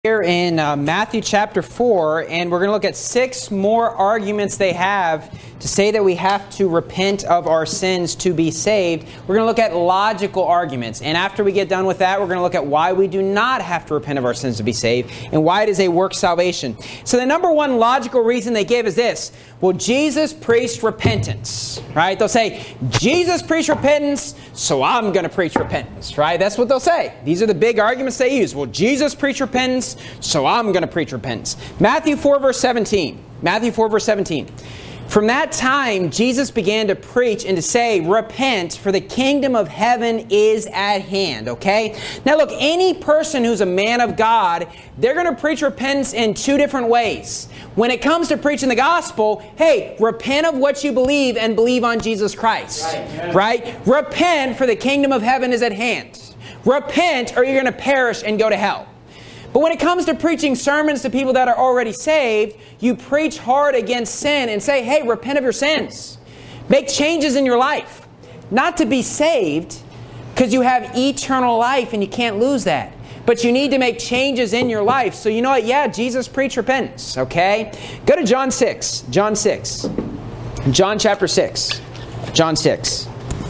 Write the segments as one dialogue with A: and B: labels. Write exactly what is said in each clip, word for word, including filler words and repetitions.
A: Here in uh, Matthew chapter four, and we're going to look at six more arguments they have to say that we have to repent of our sins to be saved. We're going to look at logical arguments, and after we get done with that, we're going to look at why we do not have to repent of our sins to be saved, and why it is a work salvation. So the number one logical reason they give is this: well, Jesus preached repentance, right? They'll say, Jesus preached repentance, so I'm going to preach repentance, right? That's what they'll say. These are the big arguments they use. Well, Jesus preached repentance, so I'm going to preach repentance. Matthew four, verse seventeen. Matthew four, verse seventeen. From that time, Jesus began to preach and to say, repent, for the kingdom of heaven is at hand, okay? Now look, any person who's a man of God, they're going to preach repentance in two different ways. When it comes to preaching the gospel, hey, repent of what you believe and believe on Jesus Christ, right? Yeah. Right? Repent, for the kingdom of heaven is at hand. Repent, or you're going to perish and go to hell. But when it comes to preaching sermons to people that are already saved, you preach hard against sin and say, hey, repent of your sins. Make changes in your life. Not to be saved, because you have eternal life and you can't lose that. But you need to make changes in your life. So you know what? Yeah, Jesus preached repentance, okay? Go to John six. John six. John chapter six. John six.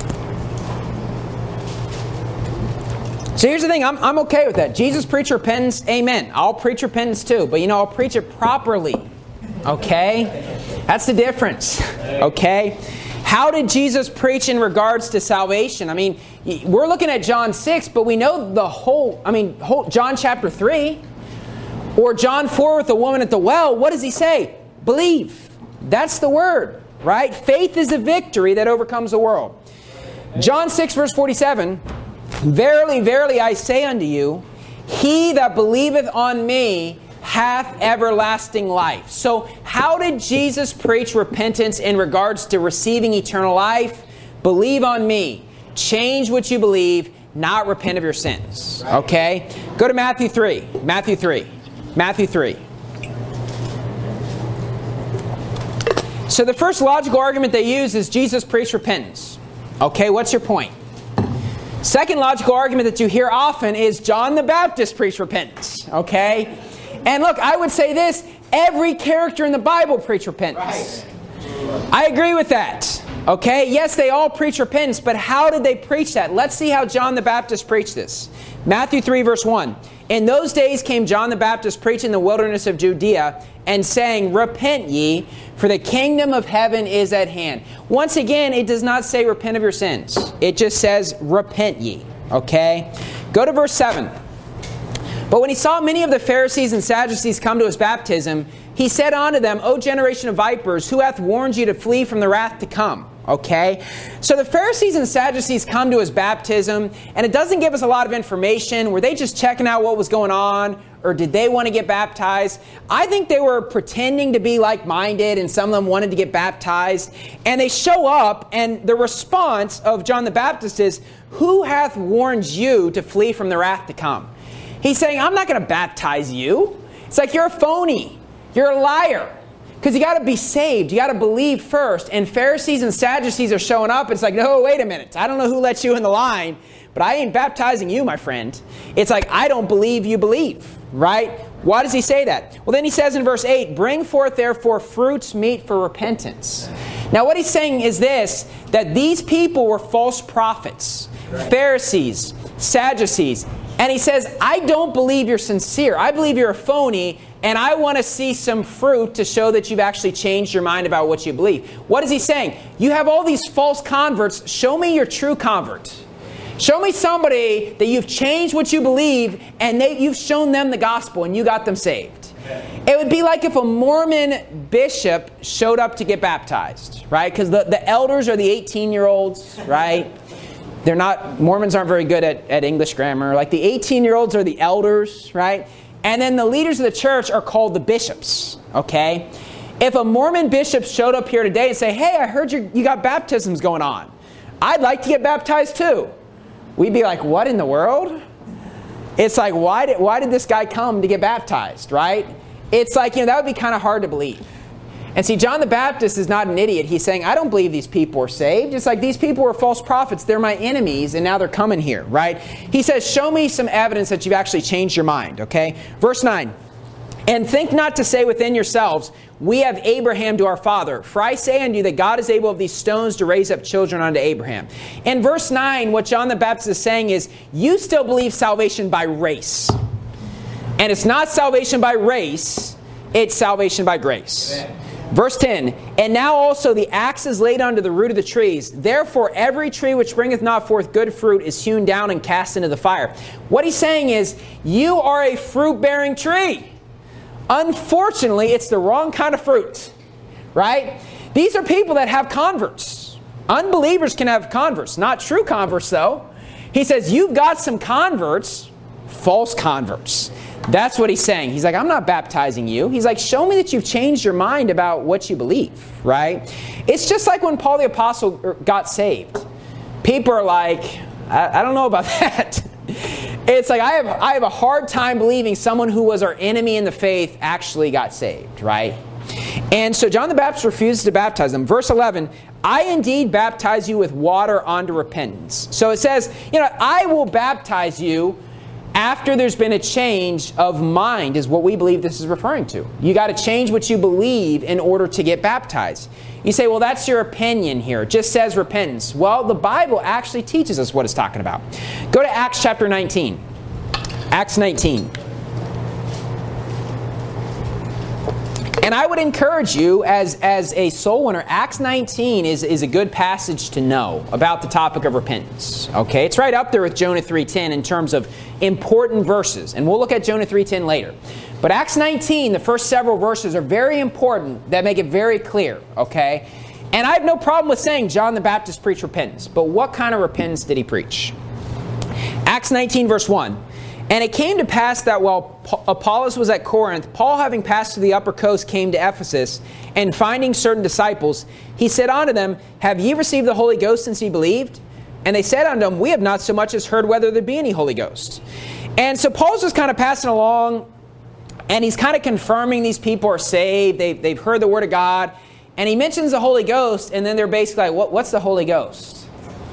A: So here's the thing, I'm, I'm okay with that. Jesus preached repentance, amen. I'll preach repentance too, but you know, I'll preach it properly, okay? That's the difference, okay? How did Jesus preach in regards to salvation? I mean, we're looking at John six, but we know the whole, I mean, whole John chapter three, or John four with the woman at the well. What does he say? Believe. That's the word, right? Faith is a victory that overcomes the world. John six, verse forty-seven, verily, verily, I say unto you, he that believeth on me hath everlasting life. So how did Jesus preach repentance in regards to receiving eternal life? Believe on me. Change what you believe, not repent of your sins. Okay? Go to Matthew three. Matthew three. Matthew three. So the first logical argument they use is Jesus preached repentance. Okay, what's your point? Second logical argument that you hear often is John the Baptist preached repentance, okay? And look, I would say this, every character in the Bible preached repentance. Right. I agree with that, okay? Yes, they all preach repentance, but how did they preach that? Let's see how John the Baptist preached this. Matthew three, verse one. In those days came John the Baptist preaching in the wilderness of Judea and saying, repent ye, for the kingdom of heaven is at hand. Once again, it does not say repent of your sins. It just says repent ye. Okay? Go to verse seven. But when he saw many of the Pharisees and Sadducees come to his baptism, he said unto them, O generation of vipers, who hath warned you to flee from the wrath to come? Okay? So the Pharisees and Sadducees come to his baptism, and it doesn't give us a lot of information. Were they just checking out what was going on? Or did they want to get baptized? I think they were pretending to be like-minded, and some of them wanted to get baptized. And they show up, and the response of John the Baptist is, who hath warned you to flee from the wrath to come? He's saying, I'm not going to baptize you. It's like, you're a phony. You're a liar. Because you got to be saved. You got to believe first. And Pharisees and Sadducees are showing up. It's like, no, wait a minute. I don't know who let you in the line, but I ain't baptizing you, my friend. It's like, I don't believe you believe, right? Why does he say that? Well, then he says in verse eight, bring forth therefore fruits meet for repentance. Now what he's saying is this, that these people were false prophets, right. Pharisees, Sadducees. And he says, I don't believe you're sincere. I believe you're a phony. And I want to see some fruit to show that you've actually changed your mind about what you believe. What is he saying? You have all these false converts. Show me your true convert. Show me somebody that you've changed what you believe and they, you've shown them the gospel and you got them saved. Okay. It would be like if a Mormon bishop showed up to get baptized, right? Because the, the elders are the eighteen-year-olds, right? They're not, Mormons aren't very good at, at English grammar. Like the eighteen-year-olds are the elders, right? And then the leaders of the church are called the bishops, okay? If a Mormon bishop showed up here today and say, hey, I heard you you got baptisms going on. I'd like to get baptized too. We'd be like, what in the world? It's like, why did, why did this guy come to get baptized, right? It's like, you know, that would be kind of hard to believe. And see, John the Baptist is not an idiot. He's saying, I don't believe these people are saved. It's like these people are false prophets. They're my enemies, and now they're coming here, right? He says, show me some evidence that you've actually changed your mind, okay? Verse nine, and think not to say within yourselves, we have Abraham to our father. For I say unto you that God is able of these stones to raise up children unto Abraham. In verse nine, what John the Baptist is saying is, you still believe salvation by race. And it's not salvation by race, it's salvation by grace. Amen. Verse ten, and now also the axe is laid unto the root of the trees. Therefore every tree which bringeth not forth good fruit is hewn down and cast into the fire. What he's saying is, you are a fruit-bearing tree. Unfortunately, it's the wrong kind of fruit, right? These are people that have converts. Unbelievers can have converts, not true converts though. He says, you've got some converts, false converts. That's what he's saying. He's like, I'm not baptizing you. He's like, show me that you've changed your mind about what you believe, right? It's just like when Paul the Apostle got saved. People are like, I, I don't know about that. It's like, I have, I have a hard time believing someone who was our enemy in the faith actually got saved, right? And so John the Baptist refuses to baptize them. Verse eleven, I indeed baptize you with water unto repentance. So it says, you know, I will baptize you after there's been a change of mind, is what we believe this is referring to. You got to change what you believe in order to get baptized. You say, well, that's your opinion here. It just says repentance. Well, the Bible actually teaches us what it's talking about. Go to Acts chapter nineteen. Acts nineteen. And I would encourage you as, as a soul winner, Acts nineteen is, is a good passage to know about the topic of repentance. Okay, it's right up there with Jonah three ten in terms of important verses. And we'll look at Jonah three ten later. But Acts nineteen, the first several verses are very important that make it very clear. Okay, and I have no problem with saying John the Baptist preached repentance. But what kind of repentance did he preach? Acts nineteen verse one. And it came to pass that while Apollos was at Corinth, Paul, having passed to the upper coast, came to Ephesus, and finding certain disciples, he said unto them, have ye received the Holy Ghost since ye believed? And they said unto him, we have not so much as heard whether there be any Holy Ghost. And so Paul's just kind of passing along, and he's kind of confirming these people are saved, they've, they've heard the Word of God, and he mentions the Holy Ghost, and then they're basically like, what, what's the Holy Ghost?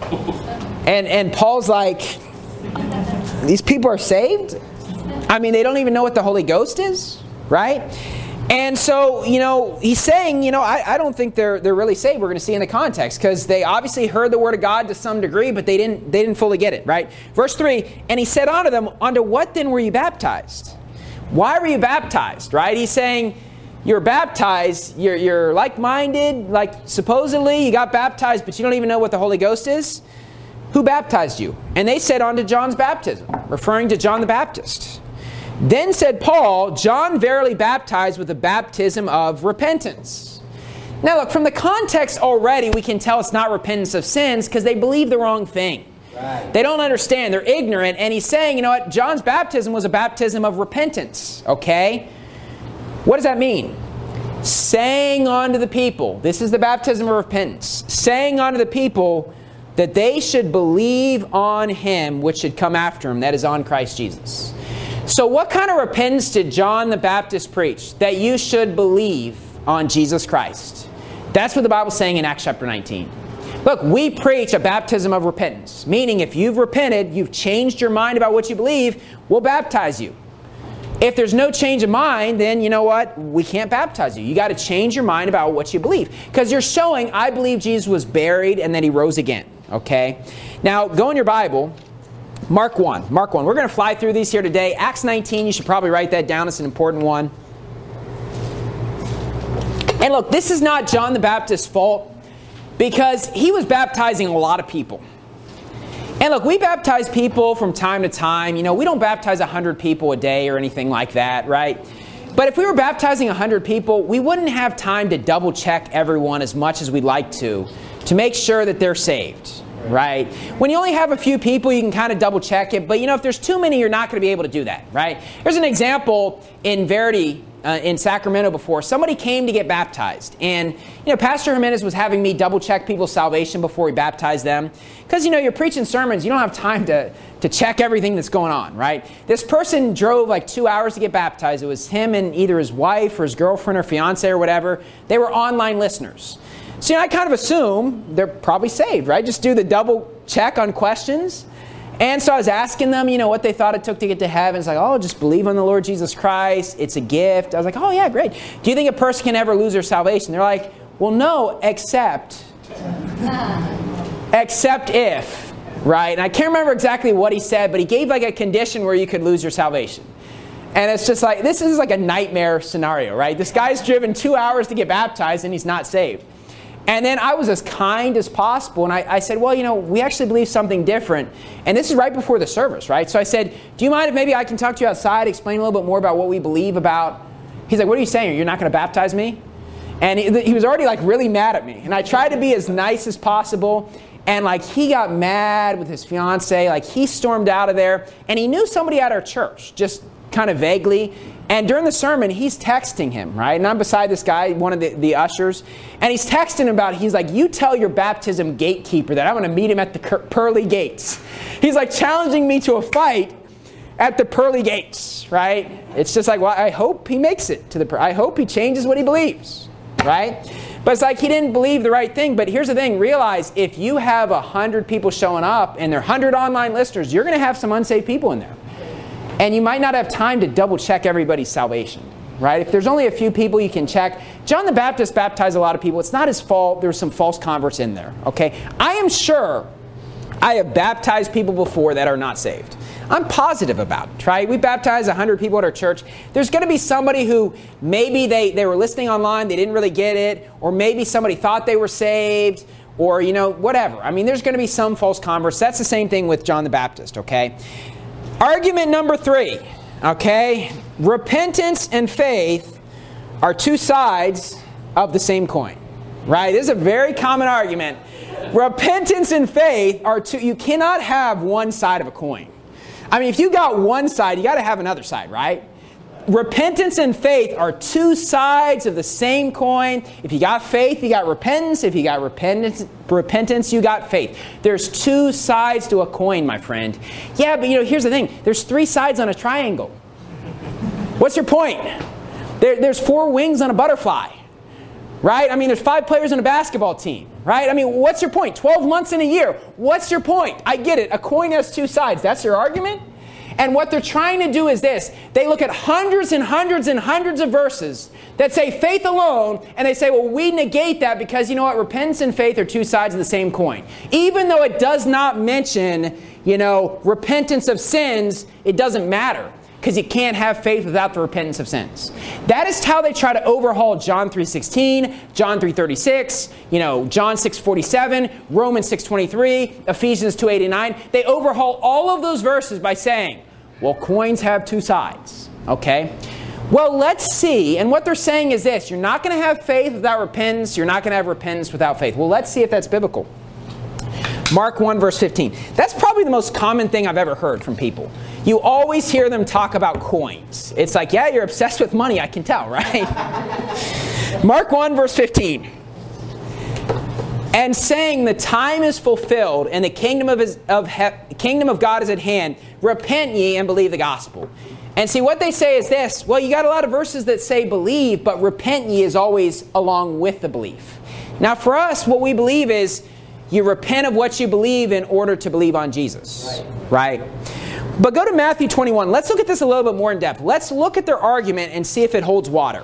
A: And, and Paul's like, these people are saved? I mean, they don't even know what the Holy Ghost is, right? And so, you know, he's saying, you know, I, I don't think they're they're really saved. We're going to see in the context, because they obviously heard the Word of God to some degree, but they didn't they didn't fully get it, right? Verse three, and he said unto them, unto what then were you baptized? Why were you baptized, right? He's saying, you're baptized, you're, you're like-minded, like supposedly you got baptized, but you don't even know what the Holy Ghost is. Who baptized you? And they said, unto John's baptism, referring to John the Baptist. Then said Paul, John verily baptized with the baptism of repentance. Now look, from the context already, we can tell it's not repentance of sins because they believe the wrong thing. Right. They don't understand. They're ignorant. And he's saying, you know what? John's baptism was a baptism of repentance. Okay? What does that mean? Saying unto the people, this is the baptism of repentance, saying unto the people that they should believe on him which should come after him, that is on Christ Jesus. So what kind of repentance did John the Baptist preach? That you should believe on Jesus Christ. That's what the Bible's saying in Acts chapter nineteen. Look, we preach a baptism of repentance, meaning if you've repented, you've changed your mind about what you believe, we'll baptize you. If there's no change of mind, then you know what? We can't baptize you. You got to change your mind about what you believe. Because you're showing, I believe Jesus was buried and then he rose again. Okay? Now, go in your Bible, Mark one. Mark one. We're going to fly through these here today. Acts nineteen, you should probably write that down. It's an important one. And look, this is not John the Baptist's fault because he was baptizing a lot of people. And look, we baptize people from time to time. You know, we don't baptize one hundred people a day or anything like that, right? But if we were baptizing one hundred people, we wouldn't have time to double check everyone as much as we'd like to, to make sure that they're saved, right? When you only have a few people, you can kind of double check it. But, you know, if there's too many, you're not going to be able to do that, right? There's an example in Verity, uh, uh, in Sacramento before. Somebody came to get baptized. And, you know, Pastor Jimenez was having me double check people's salvation before we baptized them. Because, you know, you're preaching sermons, you don't have time to, to check everything that's going on, right? This person drove like two hours to get baptized. It was him and either his wife or his girlfriend or fiance or whatever. They were online listeners. So, you know, I kind of assume they're probably saved, right? Just do the double check on questions. And so I was asking them, you know, what they thought it took to get to heaven. It's like, oh, just believe on the Lord Jesus Christ. It's a gift. I was like, oh, yeah, great. Do you think a person can ever lose their salvation? They're like, well, no, except, except if, right? And I can't remember exactly what he said, but he gave like a condition where you could lose your salvation. And it's just like, this is like a nightmare scenario, right? This guy's driven two hours to get baptized and he's not saved. And then I was as kind as possible, and I, I said, well, you know, we actually believe something different. And this is right before the service, right? So I said, do you mind if maybe I can talk to you outside, explain a little bit more about what we believe about? He's like, what are you saying? You're not going to baptize me? And he, he was already like really mad at me. And I tried to be as nice as possible. And like he got mad with his fiance. Like he stormed out of there. And he knew somebody at our church, just kind of vaguely. And during the sermon, he's texting him, right? And I'm beside this guy, one of the, the ushers. And he's texting him about, he's like, you tell your baptism gatekeeper that I'm going to meet him at the pearly gates. He's like challenging me to a fight at the pearly gates, right? It's just like, well, I hope he makes it to the, I hope he changes what he believes, right? But it's like he didn't believe the right thing. But here's the thing, realize if you have one hundred people showing up and they're one hundred online listeners, you're going to have some unsaved people in there. And you might not have time to double check everybody's salvation, right? If there's only a few people you can check. John the Baptist baptized a lot of people. It's not his fault. There's some false converts in there, okay? I am sure I have baptized people before that are not saved. I'm positive about it, right? We baptized one hundred people at our church. There's going to be somebody who maybe they, they were listening online, they didn't really get it, or maybe somebody thought they were saved, or, you know, whatever. I mean, there's going to be some false converts. That's the same thing with John the Baptist, okay? Argument number three, okay? Repentance and faith are two sides of the same coin, right? This is a very common argument. Repentance and faith are two, you cannot have one side of a coin. I mean, if you got one side, you got to have another side, right? Repentance and faith are two sides of the same coin. If you got faith, you got repentance. If you got repentance, repentance, you got faith. There's two sides to a coin, my friend. Yeah, but you know, here's the thing. There's three sides on a triangle. What's your point? There, there's four wings on a butterfly, right? I mean, there's five players on a basketball team, right? I mean, what's your point? twelve months in a year. What's your point? I get it. A coin has two sides. That's your argument? And what they're trying to do is this. They look at hundreds and hundreds and hundreds of verses that say faith alone, and they say, well, we negate that because, you know what, repentance and faith are two sides of the same coin. Even though it does not mention, you know, repentance of sins, it doesn't matter because you can't have faith without the repentance of sins. That is how they try to overhaul John three sixteen, John three thirty-six, you know, John six forty-seven, Romans six twenty-three, Ephesians two eighty-nine. They overhaul all of those verses by saying, well, coins have two sides, okay? Well, let's see. And what they're saying is this. You're not going to have faith without repentance. You're not going to have repentance without faith. Well, let's see if that's biblical. Mark one, verse fifteen. That's probably the most common thing I've ever heard from people. You always hear them talk about coins. It's like, yeah, you're obsessed with money. I can tell, right? Mark one, verse fifteen. And saying the time is fulfilled and the kingdom of, his, of he, kingdom of God is at hand. Repent ye and believe the gospel. And see, what they say is this. Well, you got a lot of verses that say believe, but repent ye is always along with the belief. Now, for us, what we believe is you repent of what you believe in order to believe on Jesus. Right? right? But go to Matthew twenty-one. Let's look at this a little bit more in depth. Let's look at their argument and see if it holds water.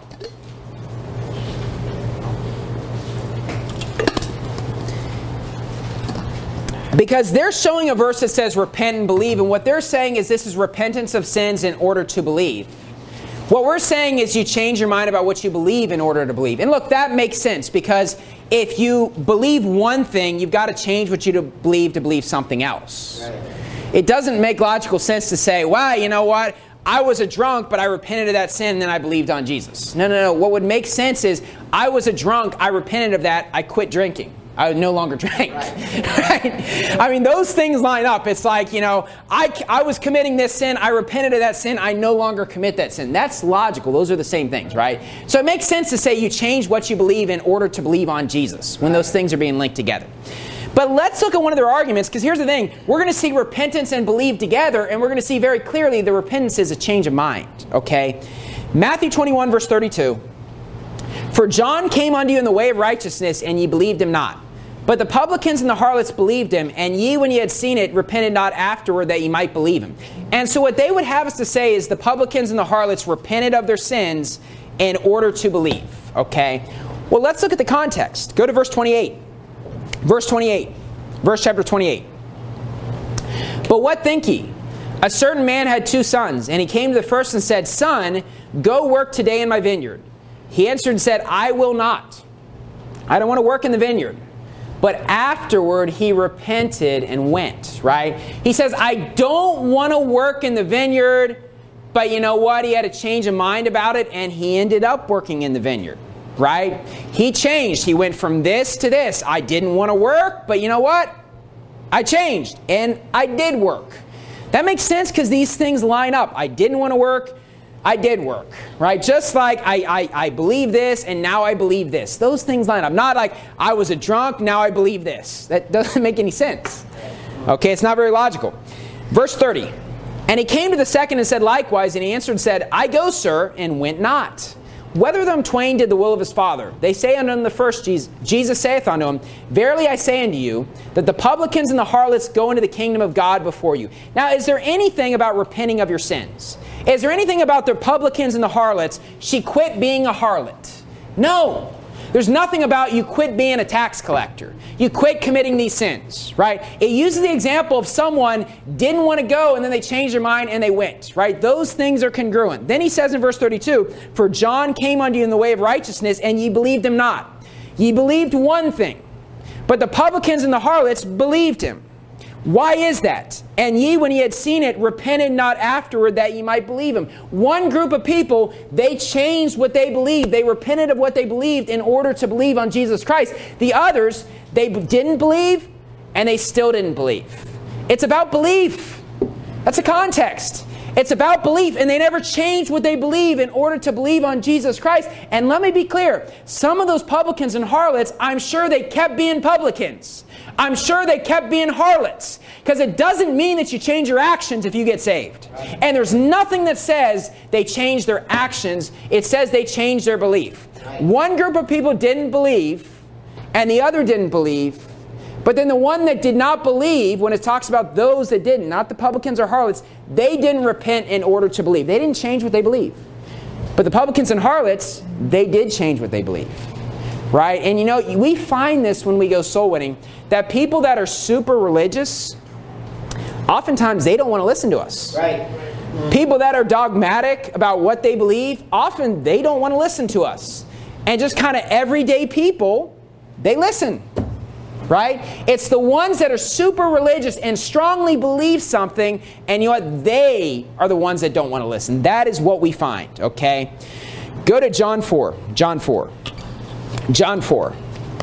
A: Because they're showing a verse that says repent and believe, and what they're saying is this is repentance of sins in order to believe. What we're saying is you change your mind about what you believe in order to believe. And look, that makes sense because if you believe one thing, you've got to change what you to believe to believe something else. Right. It doesn't make logical sense to say, well, you know what? I was a drunk, but I repented of that sin, and then I believed on Jesus. No, no, no. What would make sense is I was a drunk, I repented of that, I quit drinking. I no longer drank. Right. Right? I mean, those things line up. It's like, you know, I, I was committing this sin. I repented of that sin. I no longer commit that sin. That's logical. Those are the same things, right? So it makes sense to say you change what you believe in order to believe on Jesus when those things are being linked together. But let's look at one of their arguments, because here's the thing. We're going to see repentance and believe together, and we're going to see very clearly the repentance is a change of mind, okay? Matthew twenty-one, verse thirty-two. For John came unto you in the way of righteousness, and ye believed him not. But the publicans and the harlots believed him, and ye, when ye had seen it, repented not afterward that ye might believe him. And so what they would have us to say is the publicans and the harlots repented of their sins in order to believe, okay? Well, let's look at the context. Go to verse twenty-eight. Verse twenty-eight. Verse chapter twenty-eight. But what think ye? A certain man had two sons, and he came to the first and said, Son, go work today in my vineyard. He answered and said, I will not. I don't want to work in the vineyard. But afterward he repented and went, right? He says, I don't want to work in the vineyard, but you know what? He had a change of mind about it, and he ended up working in the vineyard, right? He changed. He went from this to this. I didn't want to work, but you know what? I changed, and I did work. That makes sense because these things line up. I didn't want to work. I did work, right? Just like I, I, I believe this, and now I believe this. Those things line up. Not like I was a drunk, now I believe this. That doesn't make any sense. Okay, it's not very logical. Verse thirty. And he came to the second and said likewise, and he answered and said, I go, sir, and went not. Whether of them twain did the will of his father. They say unto him the first, Jesus, Jesus saith unto him, Verily I say unto you, that the publicans and the harlots go into the kingdom of God before you. Now, is there anything about repenting of your sins? Is there anything about the publicans and the harlots? She quit being a harlot. No. There's nothing about you quit being a tax collector. You quit committing these sins, right? It uses the example of someone didn't want to go and then they changed their mind and they went, right? Those things are congruent. Then he says in verse thirty-two, For John came unto you in the way of righteousness, and ye believed him not. Ye believed one thing, but the publicans and the harlots believed him. Why is that? And ye, when ye had seen it, repented not afterward that ye might believe him. One group of people, they changed what they believed. They repented of what they believed in order to believe on Jesus Christ. The others, they didn't believe, and they still didn't believe. It's about belief. That's a context. It's about belief, and they never changed what they believe in order to believe on Jesus Christ. And let me be clear, some of those publicans and harlots, I'm sure they kept being publicans. I'm sure they kept being harlots, because it doesn't mean that you change your actions if you get saved. And there's nothing that says they changed their actions. It says they changed their belief. One group of people didn't believe, and the other didn't believe. But then the one that did not believe, when it talks about those that didn't, not the publicans or harlots, they didn't repent in order to believe. They didn't change what they believe. But the publicans and harlots, they did change what they believe. Right? And you know, we find this when we go soul winning, that people that are super religious, oftentimes they don't want to listen to us. Right. People that are dogmatic about what they believe, often they don't want to listen to us. And just kind of everyday people, they listen. Right? It's the ones that are super religious and strongly believe something, and you know what? They are the ones that don't want to listen. That is what we find, okay? Go to John four. John four. John four.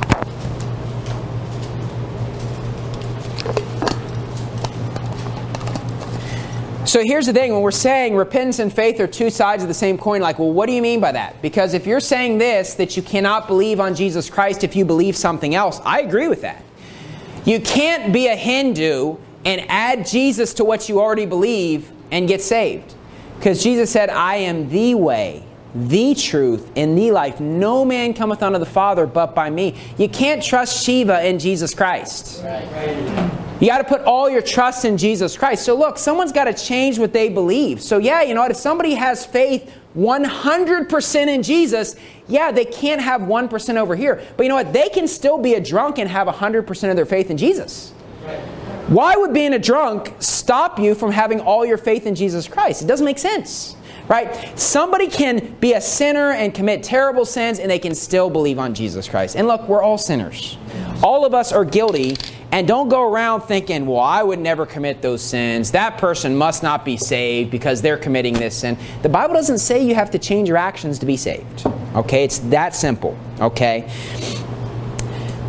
A: So here's the thing. When we're saying repentance and faith are two sides of the same coin, like, well, what do you mean by that? Because if you're saying this, that you cannot believe on Jesus Christ if you believe something else, I agree with that. You can't be a Hindu and add Jesus to what you already believe and get saved. Because Jesus said, I am the way, the truth, and the life. No man cometh unto the Father but by me. You can't trust Shiva in Jesus Christ. Right. Right. You got to put all your trust in Jesus Christ. So look, someone's got to change what they believe. So yeah, you know what? If somebody has faith one hundred percent in Jesus, yeah, they can't have one percent over here. But you know what? They can still be a drunk and have one hundred percent of their faith in Jesus. Right. Why would being a drunk stop you from having all your faith in Jesus Christ? It doesn't make sense. Right? Somebody can be a sinner and commit terrible sins, and they can still believe on Jesus Christ. And look, we're all sinners. All of us are guilty. And don't go around thinking, well, I would never commit those sins. That person must not be saved because they're committing this sin. The Bible doesn't say you have to change your actions to be saved. Okay? It's that simple. Okay?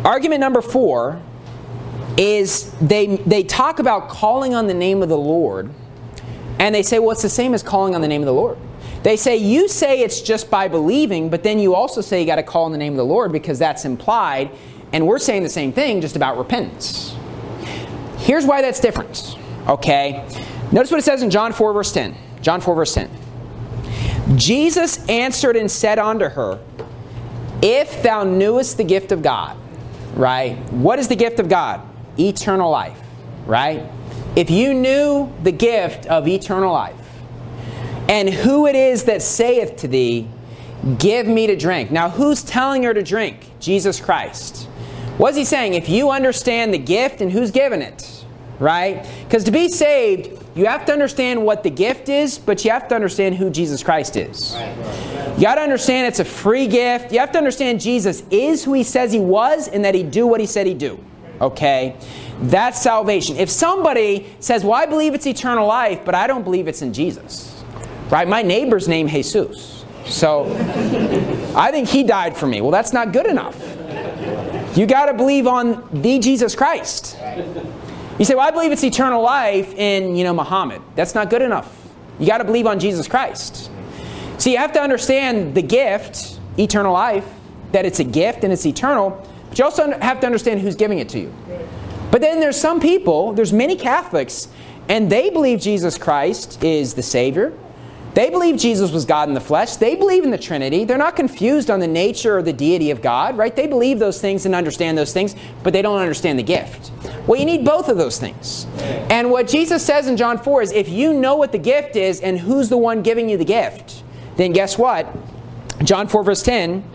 A: Argument number four is they, they talk about calling on the name of the Lord, and they say, well, it's the same as calling on the name of the Lord. They say, you say it's just by believing, but then you also say you got to call on the name of the Lord because that's implied, and we're saying the same thing, just about repentance. Here's why that's different, okay? Notice what it says in John four, verse ten. John four, verse ten. Jesus answered and said unto her, if thou knewest the gift of God, right? What is the gift of God? Eternal life, right? If you knew the gift of eternal life, and who it is that saith to thee, give me to drink. Now, who's telling her to drink? Jesus Christ. What's he saying? If you understand the gift and who's giving it, right? Because to be saved, you have to understand what the gift is, but you have to understand who Jesus Christ is. You got to understand it's a free gift. You have to understand Jesus is who he says he was and that he'd do what he said he'd do. Okay? That's salvation. If somebody says, well, I believe it's eternal life, but I don't believe it's in Jesus. Right? My neighbor's named Jesus. So, I think he died for me. Well, that's not good enough. You got to believe on the Jesus Christ. You say, well, I believe it's eternal life in, you know, Muhammad. That's not good enough. You got to believe on Jesus Christ. So you have to understand the gift, eternal life, that it's a gift and it's eternal, but you also have to understand who's giving it to you. But then there's some people, there's many Catholics, and they believe Jesus Christ is the Savior. They believe Jesus was God in the flesh. They believe in the Trinity. They're not confused on the nature or the deity of God, right? They believe those things and understand those things, but they don't understand the gift. Well, you need both of those things. And what Jesus says in John four is, if you know what the gift is and who's the one giving you the gift, then guess what? John four, verse ten,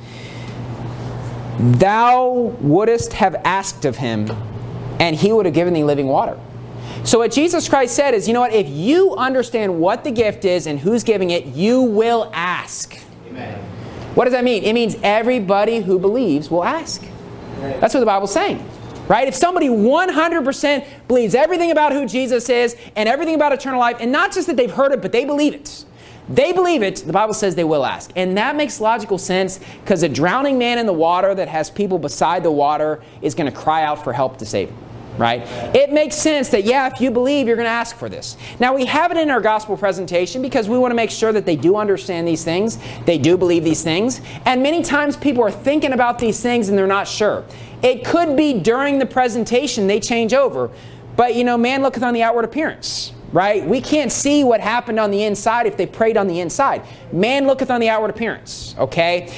A: thou wouldest have asked of him, and he would have given thee living water. So what Jesus Christ said is, you know what? If you understand what the gift is and who's giving it, you will ask. Amen. What does that mean? It means everybody who believes will ask. Right. That's what the Bible's saying. Right? If somebody one hundred percent believes everything about who Jesus is and everything about eternal life, and not just that they've heard it, but they believe it. They believe it, the Bible says they will ask. And that makes logical sense because a drowning man in the water that has people beside the water is going to cry out for help to save him. Right? It makes sense that, yeah, if you believe, you're going to ask for this. Now, we have it in our gospel presentation because we want to make sure that they do understand these things. They do believe these things. And many times people are thinking about these things and they're not sure. It could be during the presentation they change over. But, you know, man looketh on the outward appearance. Right? We can't see what happened on the inside if they prayed on the inside. Man looketh on the outward appearance. Okay?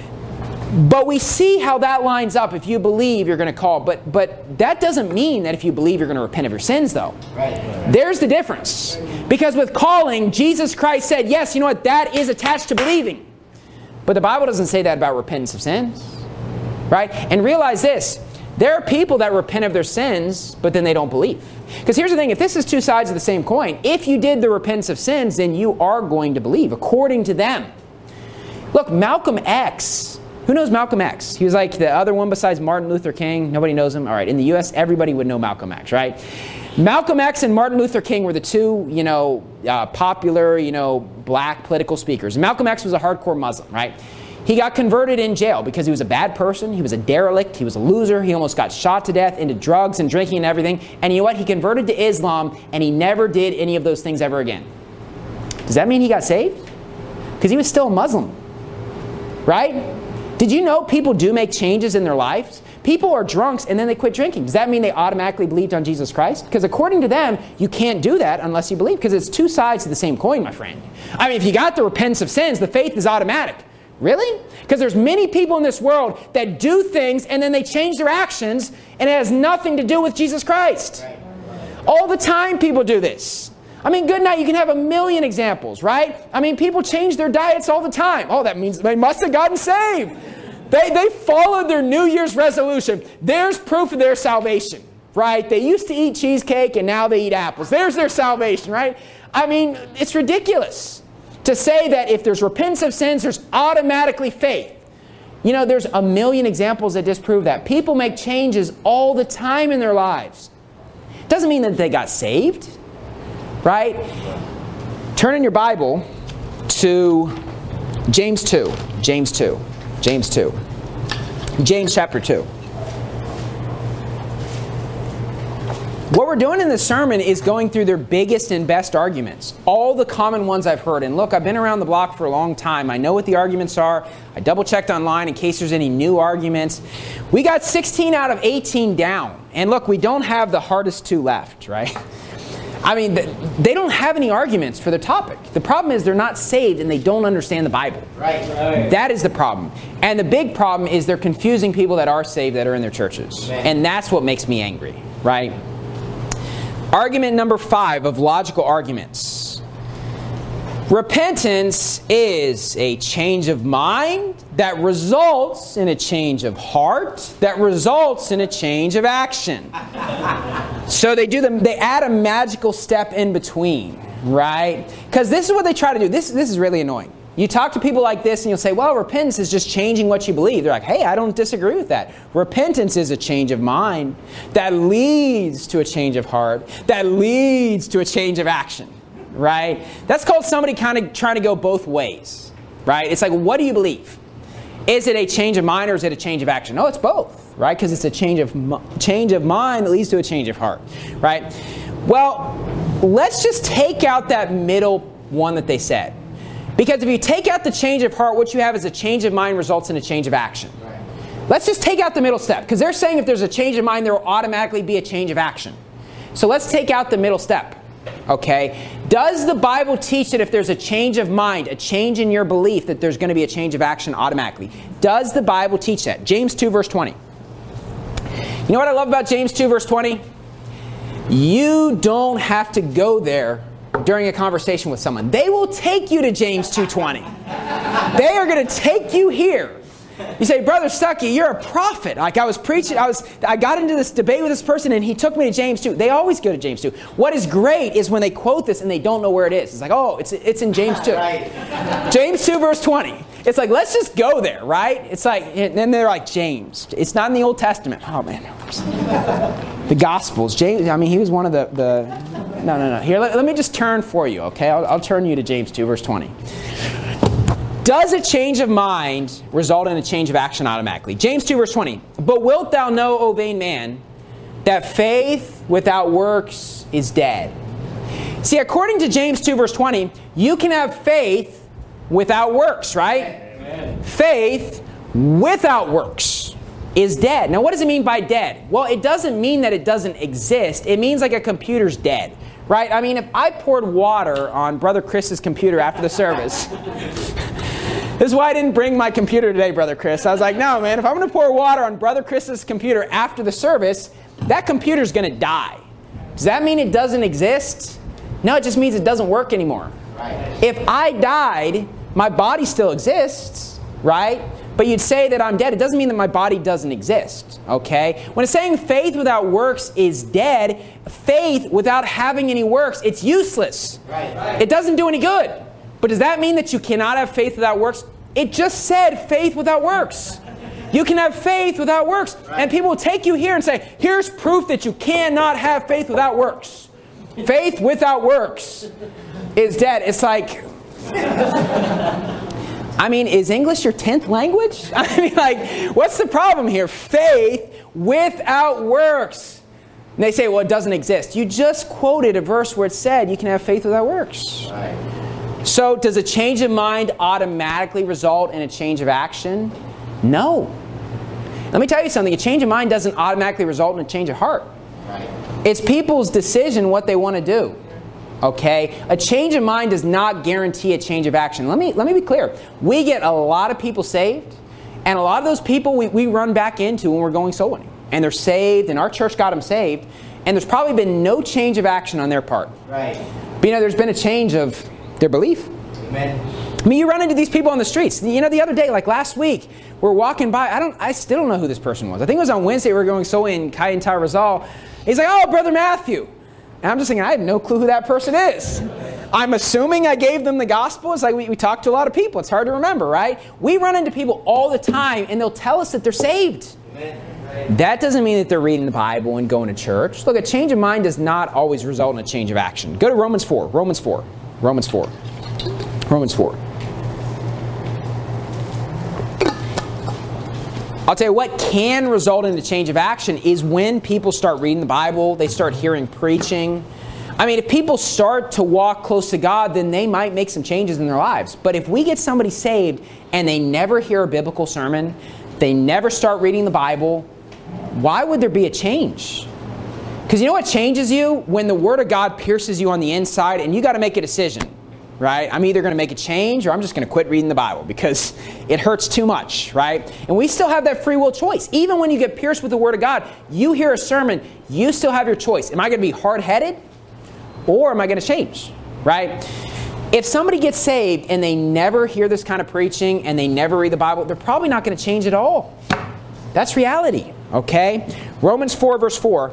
A: But we see how that lines up. If you believe, you're going to call. But but that doesn't mean that if you believe, you're going to repent of your sins, though. Right. There's the difference. Because with calling, Jesus Christ said, yes, you know what? That is attached to believing. But the Bible doesn't say that about repentance of sins. Right? And realize this. There are people that repent of their sins, but then they don't believe. Because here's the thing. If this is two sides of the same coin, if you did the repentance of sins, then you are going to believe, according to them. Look, Malcolm X... Who knows Malcolm X? He was like the other one besides Martin Luther King. Nobody knows him. All right, in the U S, everybody would know Malcolm X, right? Malcolm X and Martin Luther King were the two, you know, uh, popular, you know, black political speakers. Malcolm X was a hardcore Muslim, right? He got converted in jail because he was a bad person. He was a derelict. He was a loser. He almost got shot to death into drugs and drinking and everything. And you know what? He converted to Islam, and he never did any of those things ever again. Does that mean he got saved? Because he was still a Muslim, right? Did you know people do make changes in their lives? People are drunks and then they quit drinking. Does that mean they automatically believed on Jesus Christ? Because according to them, you can't do that unless you believe, because it's two sides of the same coin, my friend. I mean, if you got the repentance of sins, the faith is automatic. Really? Because there's many people in this world that do things and then they change their actions and it has nothing to do with Jesus Christ. All the time people do this. I mean, good night, you can have a million examples, right? I mean, people change their diets all the time. Oh, that means they must have gotten saved. They, they followed their New Year's resolution. There's proof of their salvation, right? They used to eat cheesecake and now they eat apples. There's their salvation, right? I mean, it's ridiculous to say that if there's repentance of sins, there's automatically faith. You know, there's a million examples that disprove that. People make changes all the time in their lives. It doesn't mean that they got saved. Right? Turn in your Bible to James two. James two. James two. James chapter two. What we're doing in this sermon is going through their biggest and best arguments. All the common ones I've heard. And look, I've been around the block for a long time. I know what the arguments are. I double-checked online in case there's any new arguments. We got sixteen out of eighteen down. And look, we don't have the hardest two left, right? I mean, they don't have any arguments for their topic. The problem is they're not saved and they don't understand the Bible.
B: Right. right.
A: That is the problem. And the big problem is they're confusing people that are saved that are in their churches. Amen. And that's what makes me angry, right? Argument number five of logical arguments. Repentance is a change of mind that results in a change of heart that results in a change of action. So they do them. They add a magical step in between, right? Because this is what they try to do. This this is really annoying. You talk to people like this and you'll say, well, repentance is just changing what you believe. They're like, hey, I don't disagree with that. Repentance is a change of mind that leads to a change of heart, that leads to a change of action, right? That's called somebody kind of trying to go both ways, right? It's like, what do you believe? Is it a change of mind or is it a change of action? No, it's both, right? Because it's a change of change of mind that leads to a change of heart, right? Well, let's just take out that middle one that they said. Because if you take out the change of heart, what you have is a change of mind results in a change of action. Right. Let's just take out the middle step. Because they're saying if there's a change of mind, there will automatically be a change of action. So let's take out the middle step. Okay? Does the Bible teach that if there's a change of mind, a change in your belief, that there's going to be a change of action automatically? Does the Bible teach that? James two verse twenty. You know what I love about James two verse twenty? You don't have to go there during a conversation with someone. They will take you to James two twenty. They are going to take you here. You say, Brother Stuckey, you're a prophet. Like I was preaching, I was, I got into this debate with this person and he took me to James two. They always go to James two. What is great is when they quote this and they don't know where it is. It's like, oh, it's it's in James two. Right. James two verse twenty. It's like, let's just go there, right? It's like, and then they're like, James. It's not in the Old Testament. Oh, man. The Gospels. James, I mean, he was one of the, the no, no, no. Here, let, let me just turn for you, okay? I'll, I'll turn you to James two verse twenty. Does a change of mind result in a change of action automatically? James two verse twenty. But wilt thou know, O vain man, that faith without works is dead? See, according to James two verse twenty, you can have faith without works, right? Amen. Faith without works is dead. Now, what does it mean by dead? Well, it doesn't mean that it doesn't exist. It means like a computer's dead, right? I mean, if I poured water on Brother Chris's computer after the service... This is why I didn't bring my computer today, Brother Chris. I was like, no, man, if I'm going to pour water on Brother Chris's computer after the service, that computer's going to die. Does that mean it doesn't exist? No, it just means it doesn't work anymore. Right. If I died, my body still exists, right? But you'd say that I'm dead. It doesn't mean that my body doesn't exist, okay? When it's saying faith without works is dead, faith without having any works, it's useless. Right. Right. It doesn't do any good. But does that mean that you cannot have faith without works? It just said faith without works. You can have faith without works. Right. And people will take you here and say, here's proof that you cannot have faith without works. Faith without works is dead. It's like, I mean, is English your tenth language? I mean, like, what's the problem here? Faith without works. And they say, well, it doesn't exist. You just quoted a verse where it said you can have faith without works. Right. So does a change of mind automatically result in a change of action? No. Let me tell you something. A change of mind doesn't automatically result in a change of heart. Right. It's people's decision what they want to do. Okay? A change of mind does not guarantee a change of action. Let me, let me be clear. We get a lot of people saved, and a lot of those people we, we run back into when we're going soul winning. And they're saved, and our church got them saved, and there's probably been no change of action on their part. Right. But you know, there's been a change of their belief. Amen. I mean, you run into these people on the streets. You know, the other day, like last week, we're walking by. I don't. I still don't know who this person was. I think it was on Wednesday. We were going so in Kayentara Rizal. He's like, "Oh, Brother Matthew," and I'm just thinking, I have no clue who that person is. I'm assuming I gave them the gospel. It's like we, we talk to a lot of people. It's hard to remember, right? We run into people all the time, and they'll tell us that they're saved. Amen. That doesn't mean that they're reading the Bible and going to church. Look, a change of mind does not always result in a change of action. Go to Romans four. Romans four. Romans four. Romans four. I'll tell you what can result in a change of action is when people start reading the Bible, they start hearing preaching. I mean, if people start to walk close to God, then they might make some changes in their lives. But if we get somebody saved and they never hear a biblical sermon, they never start reading the Bible, why would there be a change? Because you know what changes you? When the Word of God pierces you on the inside and you got to make a decision. Right? I'm either going to make a change or I'm just going to quit reading the Bible because it hurts too much, right? And we still have that free will choice. Even when you get pierced with the Word of God, you hear a sermon, you still have your choice. Am I going to be hard-headed or am I going to change, right? If somebody gets saved and they never hear this kind of preaching and they never read the Bible, they're probably not going to change at all. That's reality, okay? Romans four, verse four.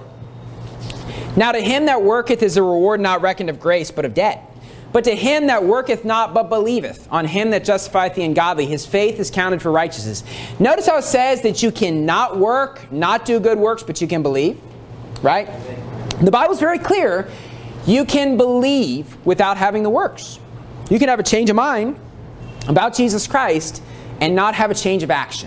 A: Now to him that worketh is a reward not reckoned of grace, but of debt. But to him that worketh not, but believeth on him that justifieth the ungodly, his faith is counted for righteousness. Notice how it says that you cannot work, not do good works, but you can believe. Right? The Bible's very clear. You can believe without having the works. You can have a change of mind about Jesus Christ and not have a change of action.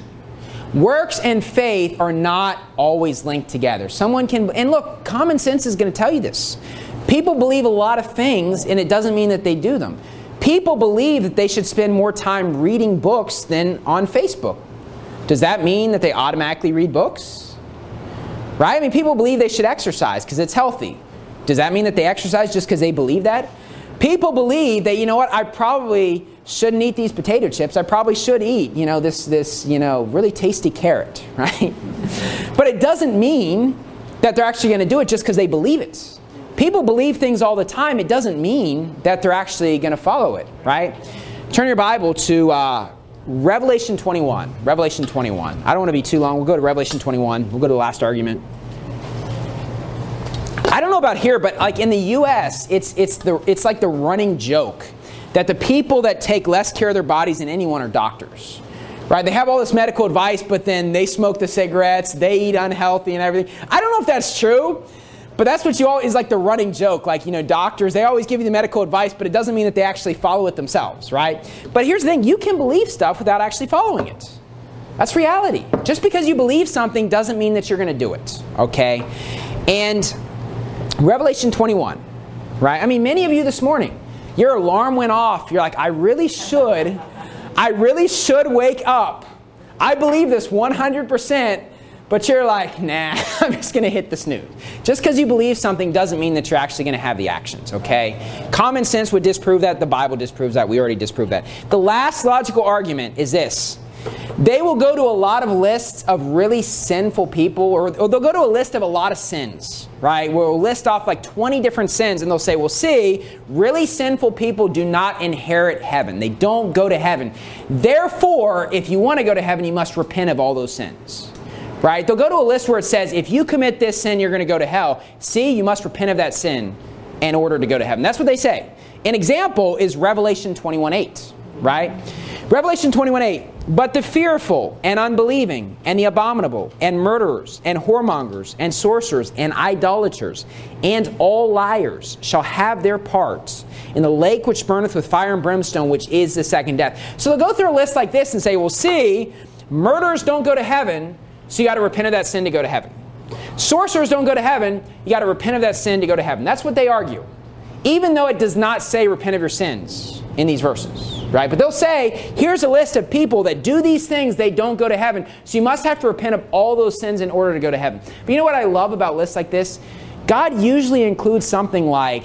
A: Works and faith are not always linked together. Someone can, and look, common sense is going to tell you this. People believe a lot of things, and it doesn't mean that they do them. People believe that they should spend more time reading books than on Facebook. Does that mean that they automatically read books? Right? I mean, people believe they should exercise because it's healthy. Does that mean that they exercise just because they believe that? People believe that, you know what, I probably shouldn't eat these potato chips. I probably should eat, you know, this, this, you know, really tasty carrot, right? But it doesn't mean that they're actually going to do it just because they believe it. People believe things all the time. It doesn't mean that they're actually going to follow it, right? Turn your Bible to uh, Revelation twenty-one. Revelation twenty-one. I don't want to be too long. We'll go to Revelation twenty-one. We'll go to the last argument. I don't know about here, but like in the U S, it's it's the it's like the running joke that the people that take less care of their bodies than anyone are doctors. Right? They have all this medical advice, but then they smoke the cigarettes, they eat unhealthy and everything. I don't know if that's true. But that's what you always, is like the running joke. Like, you know, doctors, they always give you the medical advice, but it doesn't mean that they actually follow it themselves, right? But here's the thing. You can believe stuff without actually following it. That's reality. Just because you believe something doesn't mean that you're going to do it, okay? And Revelation twenty-one, right? I mean, many of you this morning, your alarm went off. You're like, I really should, I really should wake up. I believe this one hundred percent. But you're like, nah, I'm just going to hit the snooze. Just because you believe something doesn't mean that you're actually going to have the actions, okay? Common sense would disprove that. The Bible disproves that. We already disproved that. The last logical argument is this. They will go to a lot of lists of really sinful people, or, or they'll go to a list of a lot of sins, right? We'll list off like twenty different sins, and they'll say, well, see, really sinful people do not inherit heaven. They don't go to heaven. Therefore, if you want to go to heaven, you must repent of all those sins. Right? They'll go to a list where it says, if you commit this sin, you're going to go to hell. See, you must repent of that sin in order to go to heaven. That's what they say. An example is Revelation twenty-one eight, right? Revelation twenty-one eight. But the fearful and unbelieving and the abominable and murderers and whoremongers and sorcerers and idolaters and all liars shall have their parts in the lake which burneth with fire and brimstone, which is the second death. So they'll go through a list like this and say, well, see, murderers don't go to heaven. So you got to repent of that sin to go to heaven. Sorcerers don't go to heaven. You got to repent of that sin to go to heaven. That's what they argue. Even though it does not say repent of your sins in these verses. Right? But they'll say, here's a list of people that do these things, they don't go to heaven. So you must have to repent of all those sins in order to go to heaven. But you know what I love about lists like this? God usually includes something like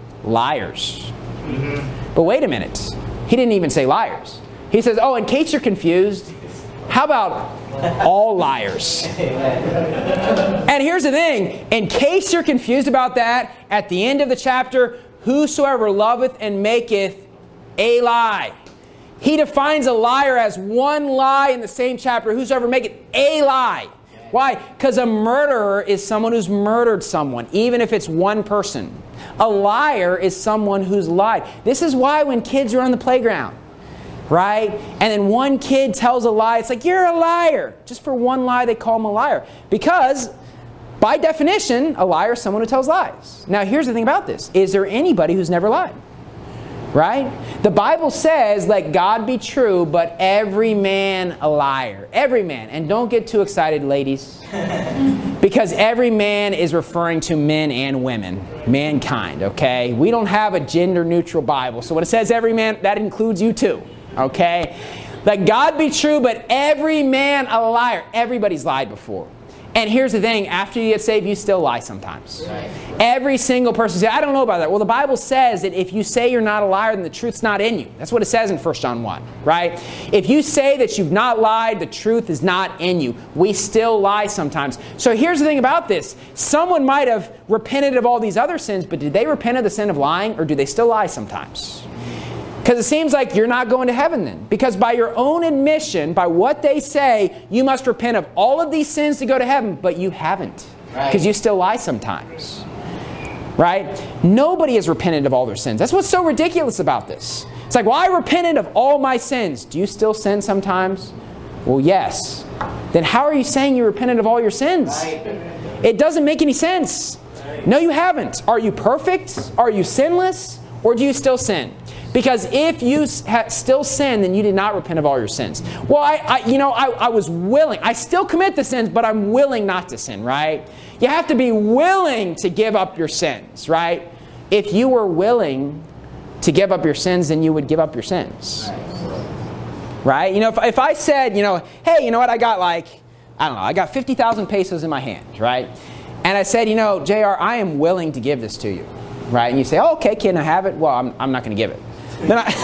A: liars. Mm-hmm. But wait a minute. He didn't even say liars. He says, oh, in case you're confused, how about all liars? And here's the thing. In case you're confused about that, at the end of the chapter, whosoever loveth and maketh a lie. He defines a liar as one lie in the same chapter. Whosoever maketh a lie. Why? Because a murderer is someone who's murdered someone, even if it's one person. A liar is someone who's lied. This is why when kids are on the playground, right? And then one kid tells a lie. It's like, you're a liar. Just for one lie, they call him a liar. Because, by definition, a liar is someone who tells lies. Now, here's the thing about this. Is there anybody who's never lied? Right? The Bible says, let God be true, but every man a liar. Every man. And don't get too excited, ladies. Because every man is referring to men and women. Mankind, okay? We don't have a gender-neutral Bible. So when it says every man, that includes you too. Okay? Let God be true, but every man a liar. Everybody's lied before. And here's the thing, after you get saved, you still lie sometimes. Right. Every single person says, I don't know about that. Well, the Bible says that if you say you're not a liar, then the truth's not in you. That's what it says in First John one, right? If you say that you've not lied, the truth is not in you. We still lie sometimes. So here's the thing about this. Someone might have repented of all these other sins, but did they repent of the sin of lying, or do they still lie sometimes? Because it seems like you're not going to heaven then. Because by your own admission, by what they say, you must repent of all of these sins to go to heaven, but you haven't. Because right. you still lie sometimes. Right? Nobody has repented of all their sins. That's what's so ridiculous about this. It's like, well, I repented of all my sins. Do you still sin sometimes? Well, yes. Then how are you saying you repented of all your sins? Right. It doesn't make any sense. Right. No, you haven't. Are you perfect? Are you sinless? Or do you still sin? Because if you ha- still sin, then you did not repent of all your sins. Well, I, I you know, I, I was willing. I still commit the sins, but I'm willing not to sin, right? You have to be willing to give up your sins, right? If you were willing to give up your sins, then you would give up your sins. Right? You know, if, if I said, you know, hey, you know what, I got like, I don't know, I got fifty thousand pesos in my hand, right? And I said, you know, J R, I am willing to give this to you, right? And you say, oh, okay, can I have it? Well, I'm, I'm not going to give it. Then I,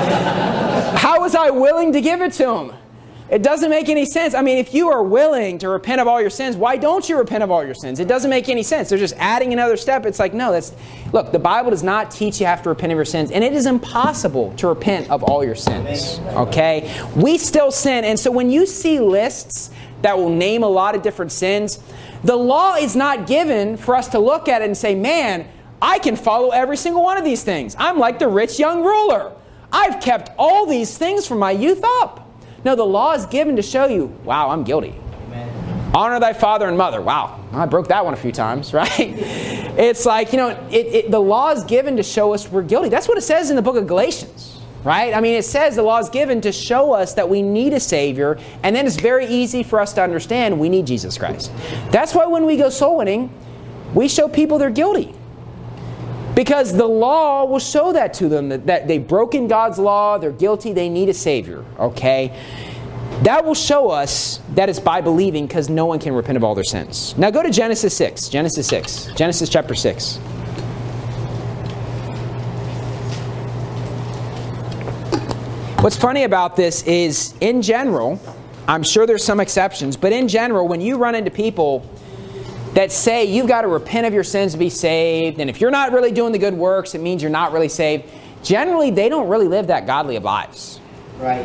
A: how was I willing to give it to him? It doesn't make any sense. I mean, if you are willing to repent of all your sins, why don't you repent of all your sins? It doesn't make any sense. They're just adding another step. It's like, no, that's... Look, the Bible does not teach you have to repent of your sins, and it is impossible to repent of all your sins. Okay? We still sin, and so when you see lists that will name a lot of different sins, the law is not given for us to look at it and say, man, I can follow every single one of these things. I'm like the rich young ruler. I've kept all these things from my youth up. No, the law is given to show you, wow, I'm guilty. Amen. Honor thy father and mother. Wow, I broke that one a few times, right? It's like, you know, it, it, the law is given to show us we're guilty. That's what it says in the book of Galatians, right? I mean, it says the law is given to show us that we need a Savior, and then it's very easy for us to understand we need Jesus Christ. That's why when we go soul winning, we show people they're guilty. Because the law will show that to them, that, that they've broken God's law, they're guilty, they need a Savior, okay? That will show us that it's by believing, because no one can repent of all their sins. Now go to Genesis six. Genesis six. Genesis chapter six. What's funny about this is, in general, I'm sure there's some exceptions, but in general, when you run into people that say you've got to repent of your sins to be saved, and if you're not really doing the good works, it means you're not really saved. Generally, they don't really live that godly of lives. Right.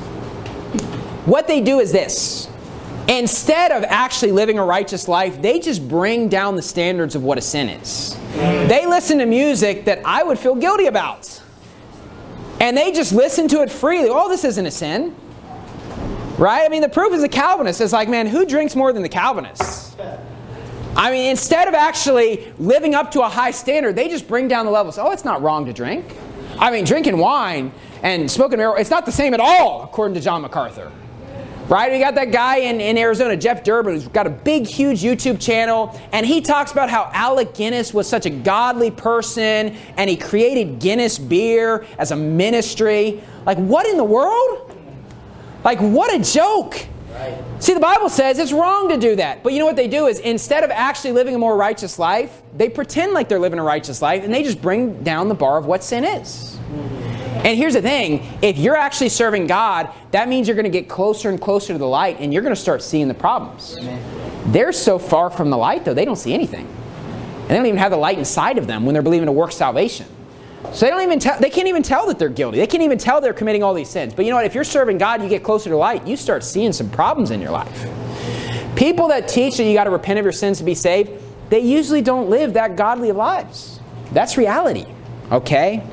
A: What they do is this. Instead of actually living a righteous life, they just bring down the standards of what a sin is. They listen to music that I would feel guilty about. And they just listen to it freely. Oh, this isn't a sin. Right? I mean, the proof is the Calvinists. It's like, man, who drinks more than the Calvinists? I mean, instead of actually living up to a high standard, they just bring down the levels. Oh, it's not wrong to drink. I mean, drinking wine and smoking marijuana, it's not the same at all, according to John MacArthur. Right? We got that guy in, in Arizona, Jeff Durbin, who's got a big, huge YouTube channel, and he talks about how Alec Guinness was such a godly person, and he created Guinness beer as a ministry. Like, what in the world? Like, what a joke. Right. See, the Bible says it's wrong to do that. But you know what they do is, instead of actually living a more righteous life, they pretend like they're living a righteous life, and they just bring down the bar of what sin is. Mm-hmm. And here's the thing. If you're actually serving God, that means you're going to get closer and closer to the light, and you're going to start seeing the problems. Amen. They're so far from the light, though, they don't see anything. And they don't even have the light inside of them when they're believing a work salvation. So they don't even tell, they can't even tell that they're guilty. They can't even tell they're committing all these sins. But you know what? If you're serving God, you get closer to light, you start seeing some problems in your life. People that teach that you got to repent of your sins to be saved, they usually don't live that godly of lives. That's reality. Okay?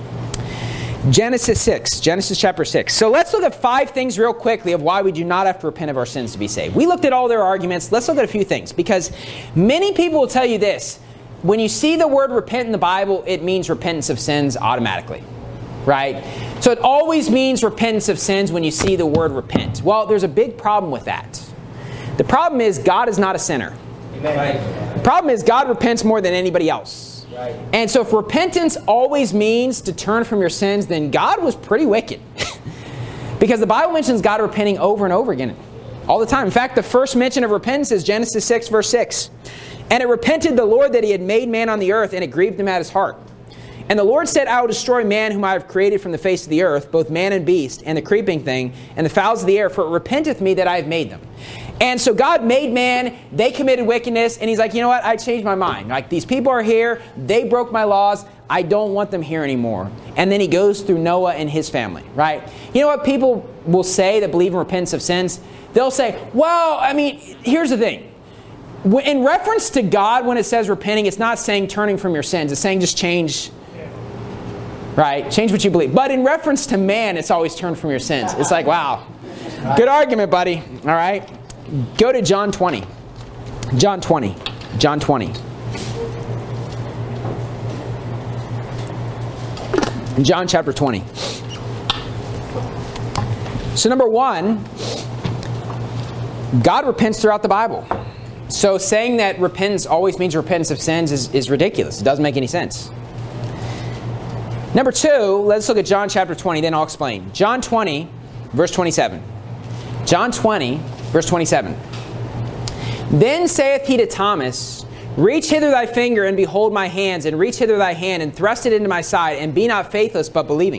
A: Genesis six. Genesis chapter six. So let's look at five things real quickly of why we do not have to repent of our sins to be saved. We looked at all their arguments. Let's look at a few things. Because many people will tell you this. When you see the word repent in the Bible, it means repentance of sins automatically. right? So it always means repentance of sins when you see the word repent. Well, there's a big problem with that. The problem is God is not a sinner. Amen. The problem is God repents more than anybody else. Right. And so if repentance always means to turn from your sins, then God was pretty wicked. Because the Bible mentions God repenting over and over again, all the time. In fact, the first mention of repentance is Genesis six, verse six. And it repented the Lord that he had made man on the earth, and it grieved him at his heart. And the Lord said, I will destroy man whom I have created from the face of the earth, both man and beast, and the creeping thing, and the fowls of the air, for it repenteth me that I have made them. And so God made man, they committed wickedness, and he's like, you know what, I changed my mind. Like, these people are here, they broke my laws, I don't want them here anymore. And then he goes through Noah and his family, right? You know what people will say that believe in repentance of sins? They'll say, well, I mean, here's the thing. In reference to God, when it says repenting, it's not saying turning from your sins. It's saying just change, right? Change what you believe. But in reference to man, it's always turn from your sins. It's like, wow. Good argument, buddy. All right. Go to John twenty. John twenty. John twenty. John chapter twenty. So number one, God repents throughout the Bible. So saying that repentance always means repentance of sins is, is ridiculous. It doesn't make any sense. Number two, let's look at John chapter twenty, then I'll explain. John twenty, verse twenty-seven. John twenty, verse twenty-seven. Then saith he to Thomas, reach hither thy finger, and behold my hands, and reach hither thy hand, and thrust it into my side, and be not faithless, but believing.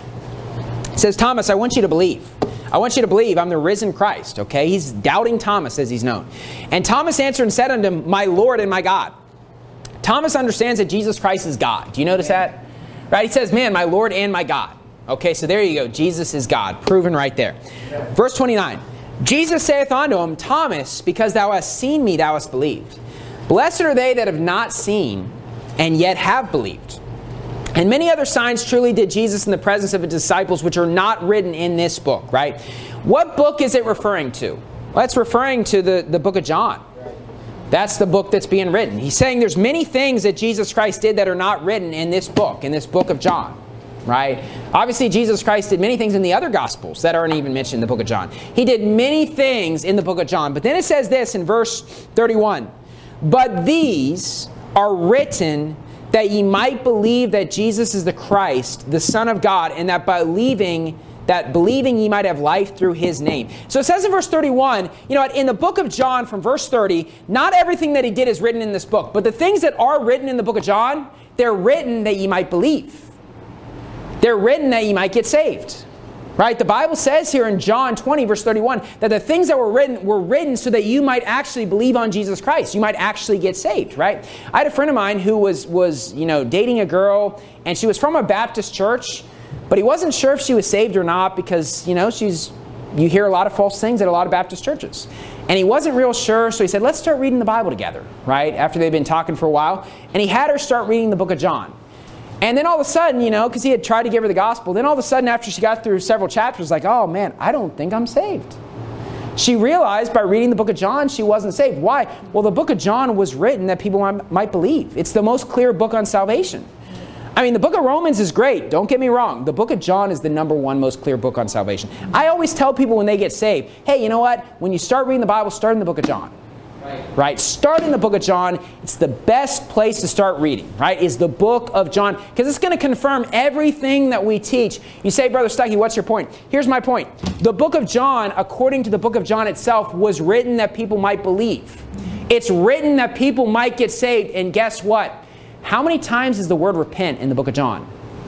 A: He says, Thomas, I want you to believe. I want you to believe I'm the risen Christ, okay? He's doubting Thomas, as he's known. And Thomas answered and said unto him, my Lord and my God. Thomas understands that Jesus Christ is God. Do you notice that? Right? He says, man, my Lord and my God. Okay, so there you go. Jesus is God. Proven right there. Yeah. Verse twenty-nine. Jesus saith unto him, Thomas, because thou hast seen me, thou hast believed. Blessed are they that have not seen, and yet have believed. And many other signs truly did Jesus in the presence of his disciples, which are not written in this book, right? What book is it referring to? Well, it's referring to the, the book of John. That's the book that's being written. He's saying there's many things that Jesus Christ did that are not written in this book, in this book of John, right? Obviously, Jesus Christ did many things in the other Gospels that aren't even mentioned in the book of John. He did many things in the book of John. But then it says this in verse thirty-one. But these are written that ye might believe that Jesus is the Christ, the Son of God, and that by believing, that believing ye might have life through his name. So it says in verse thirty-one, you know what, in the book of John from verse thirty, not everything that he did is written in this book, but the things that are written in the book of John, they're written that ye might believe. They're written that ye might get saved. Right? The Bible says here in John twenty, verse thirty-one, that the things that were written were written so that you might actually believe on Jesus Christ. You might actually get saved, right? I had a friend of mine who was, was you know, dating a girl, and she was from a Baptist church, but he wasn't sure if she was saved or not because, you know, she's, you hear a lot of false things at a lot of Baptist churches. And he wasn't real sure, so he said, let's start reading the Bible together, right? After they'd been talking for a while. And he had her start reading the book of John. And then all of a sudden, you know, because he had tried to give her the gospel, then all of a sudden after she got through several chapters, like, oh man, I don't think I'm saved. She realized by reading the book of John, she wasn't saved. Why? Well, the book of John was written that people might believe. It's the most clear book on salvation. I mean, the book of Romans is great. Don't get me wrong. The book of John is the number one most clear book on salvation. I always tell people when they get saved, hey, you know what? When you start reading the Bible, start in the book of John. Right. Right? Start in the book of John. It's the best place to start reading, right? Is the book of John. Because it's going to confirm everything that we teach. You say, Brother Stuckey, what's your point? Here's my point. The book of John, according to the book of John itself, was written that people might believe. It's written that people might get saved. And guess what? How many times is the word repent in the book of John?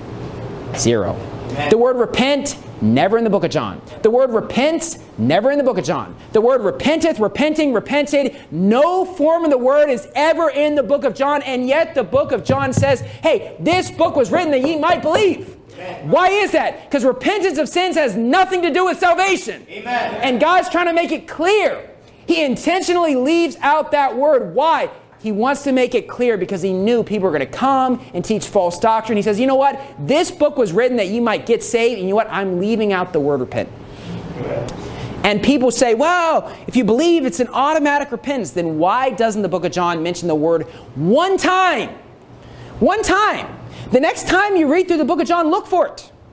A: Zero. Amen. The word repent, never in the book of John. The word repent, never in the book of John. The word repenteth, repenting, repented, no form of the word is ever in the book of John. And yet the book of John says, hey, this book was written that ye might believe. Amen. Why is that? Because repentance of sins has nothing to do with salvation. Amen. And God's trying to make it clear. He intentionally leaves out that word. Why? He wants to make it clear because he knew people were going to come and teach false doctrine. He says, you know what? This book was written that you might get saved. And you know what? I'm leaving out the word repent. And people say, well, if you believe it's an automatic repentance, then why doesn't the book of John mention the word one time? One time. The next time you read through the book of John, look for it.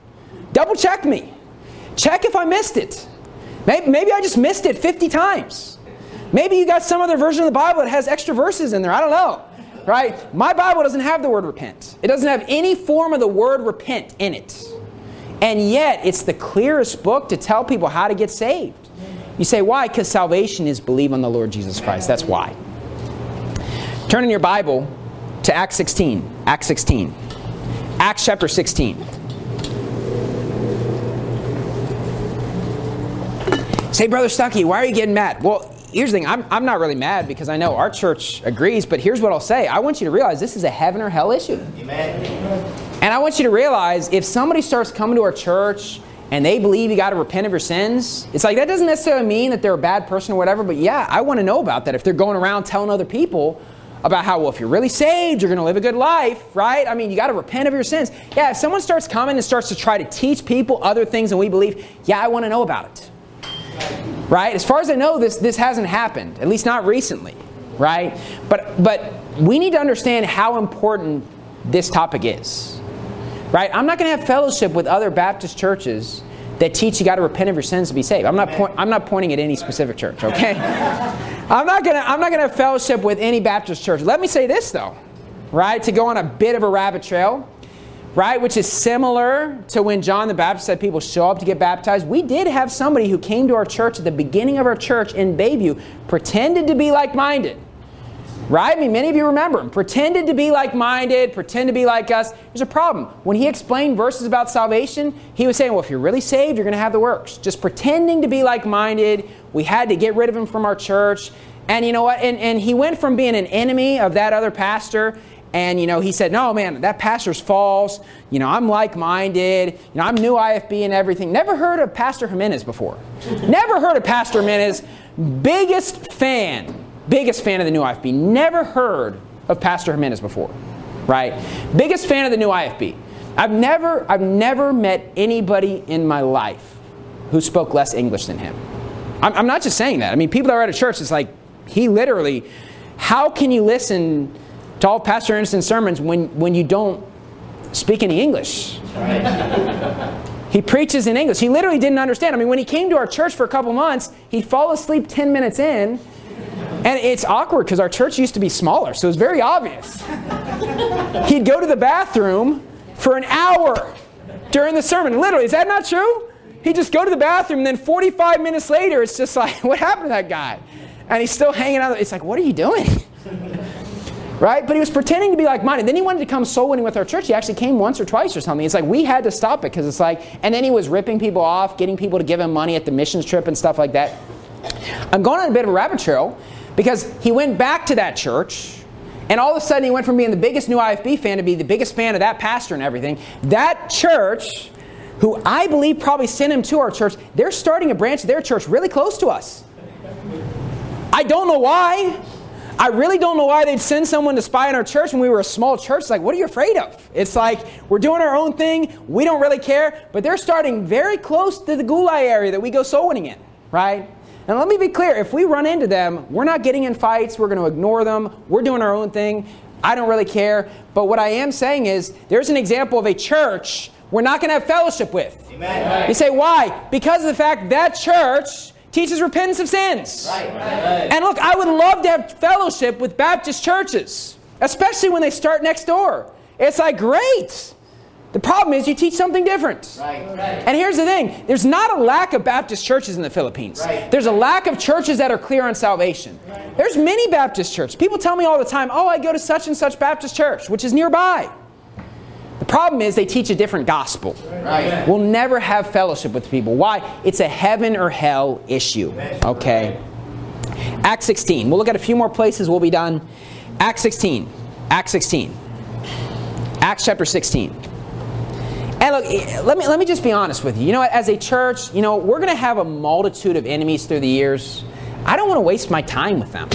A: Double check me. Check if I missed it. Maybe, maybe I just missed it fifty times. Maybe you got some other version of the Bible that has extra verses in there. I don't know. Right? My Bible doesn't have the word repent. It doesn't have any form of the word repent in it. And yet, it's the clearest book to tell people how to get saved. You say, why? Because salvation is believe on the Lord Jesus Christ. That's why. Turn in your Bible to Acts sixteen. Acts sixteen. Acts chapter sixteen. Say, Brother Stuckey, why are you getting mad? Well, here's the thing. I'm, I'm not really mad because I know our church agrees, but here's what I'll say. I want you to realize this is a heaven or hell issue. Amen. And I want you to realize if somebody starts coming to our church and they believe you got to repent of your sins, it's like that doesn't necessarily mean that they're a bad person or whatever, but yeah, I want to know about that. If they're going around telling other people about how, well, if you're really saved, you're going to live a good life, right? I mean, you got to repent of your sins. Yeah, if someone starts coming and starts to try to teach people other things than we believe, yeah, I want to know about it. Right? As far as I know, this this hasn't happened, at least not recently, right? But but we need to understand how important this topic is, right? I'm not going to have fellowship with other Baptist churches that teach you got to repent of your sins to be saved. I'm not point, I'm not pointing at any specific church, okay? I'm not gonna I'm not going to have fellowship with any Baptist church. Let me say this though, right? To go on a bit of a rabbit trail. Right, which is similar to when John the Baptist said people show up to get baptized. We did have somebody who came to our church at the beginning of our church in Bayview, pretended to be like-minded. Right? I mean, many of you remember him. Pretended to be like-minded, pretend to be like us. There's a problem. When he explained verses about salvation, he was saying, well, if you're really saved, you're going to have the works. Just pretending to be like-minded. We had to get rid of him from our church. And you know what? And, and he went from being an enemy of that other pastor. And, you know, he said, no, man, that pastor's false. You know, I'm like-minded. You know, I'm new I F B and everything. Never heard of Pastor Jimenez before. Never heard of Pastor Jimenez. Biggest fan, biggest fan of the new I F B. Never heard of Pastor Jimenez before, right? Biggest fan of the new I F B. I've never, I've never met anybody in my life who spoke less English than him. I'm, I'm not just saying that. I mean, people that are at a church, it's like, he literally, how can you listen to all Pastor Ernest's sermons when, when you don't speak any English? Right. He preaches in English. He literally didn't understand. I mean, when he came to our church for a couple months, he'd fall asleep ten minutes in. And it's awkward because our church used to be smaller, so it was very obvious. He'd go to the bathroom for an hour during the sermon. Literally, is that not true? He'd just go to the bathroom, and then forty-five minutes later, it's just like, what happened to that guy? And he's still hanging out. It's like, what are you doing? Right? But he was pretending to be like-minded. Then he wanted to come soul winning with our church. He actually came once or twice or something. It's like we had to stop it because it's like, and then he was ripping people off, getting people to give him money at the missions trip and stuff like that. I'm going on a bit of a rabbit trail because he went back to that church, and all of a sudden he went from being the biggest new I F B fan to be the biggest fan of that pastor and everything. That church, who I believe probably sent him to our church, they're starting a branch of their church really close to us. I don't know why. I really don't know why they'd send someone to spy on our church when we were a small church. It's like, what are you afraid of? It's like, we're doing our own thing. We don't really care. But they're starting very close to the Gulai area that we go soul winning in, right? And let me be clear. If we run into them, we're not getting in fights. We're going to ignore them. We're doing our own thing. I don't really care. But what I am saying is, there's an example of a church we're not going to have fellowship with. Amen. You say, why? Because of the fact that church teaches repentance of sins. Right, right. And look, I would love to have fellowship with Baptist churches, especially when they start next door. It's like, great. The problem is you teach something different. Right, right. And here's the thing. There's not a lack of Baptist churches in the Philippines. Right. There's a lack of churches that are clear on salvation. Right. There's many Baptist churches. People tell me all the time, oh, I go to such and such Baptist church, which is nearby. The problem is they teach a different gospel. Right. We'll never have fellowship with people. Why? It's a heaven or hell issue. Okay. Acts sixteen. We'll look at a few more places. We'll be done. Acts sixteen. Acts sixteen. Acts chapter sixteen. And look, let me let me just be honest with you. You know, as a church, you know, we're going to have a multitude of enemies through the years. I don't want to waste my time with them.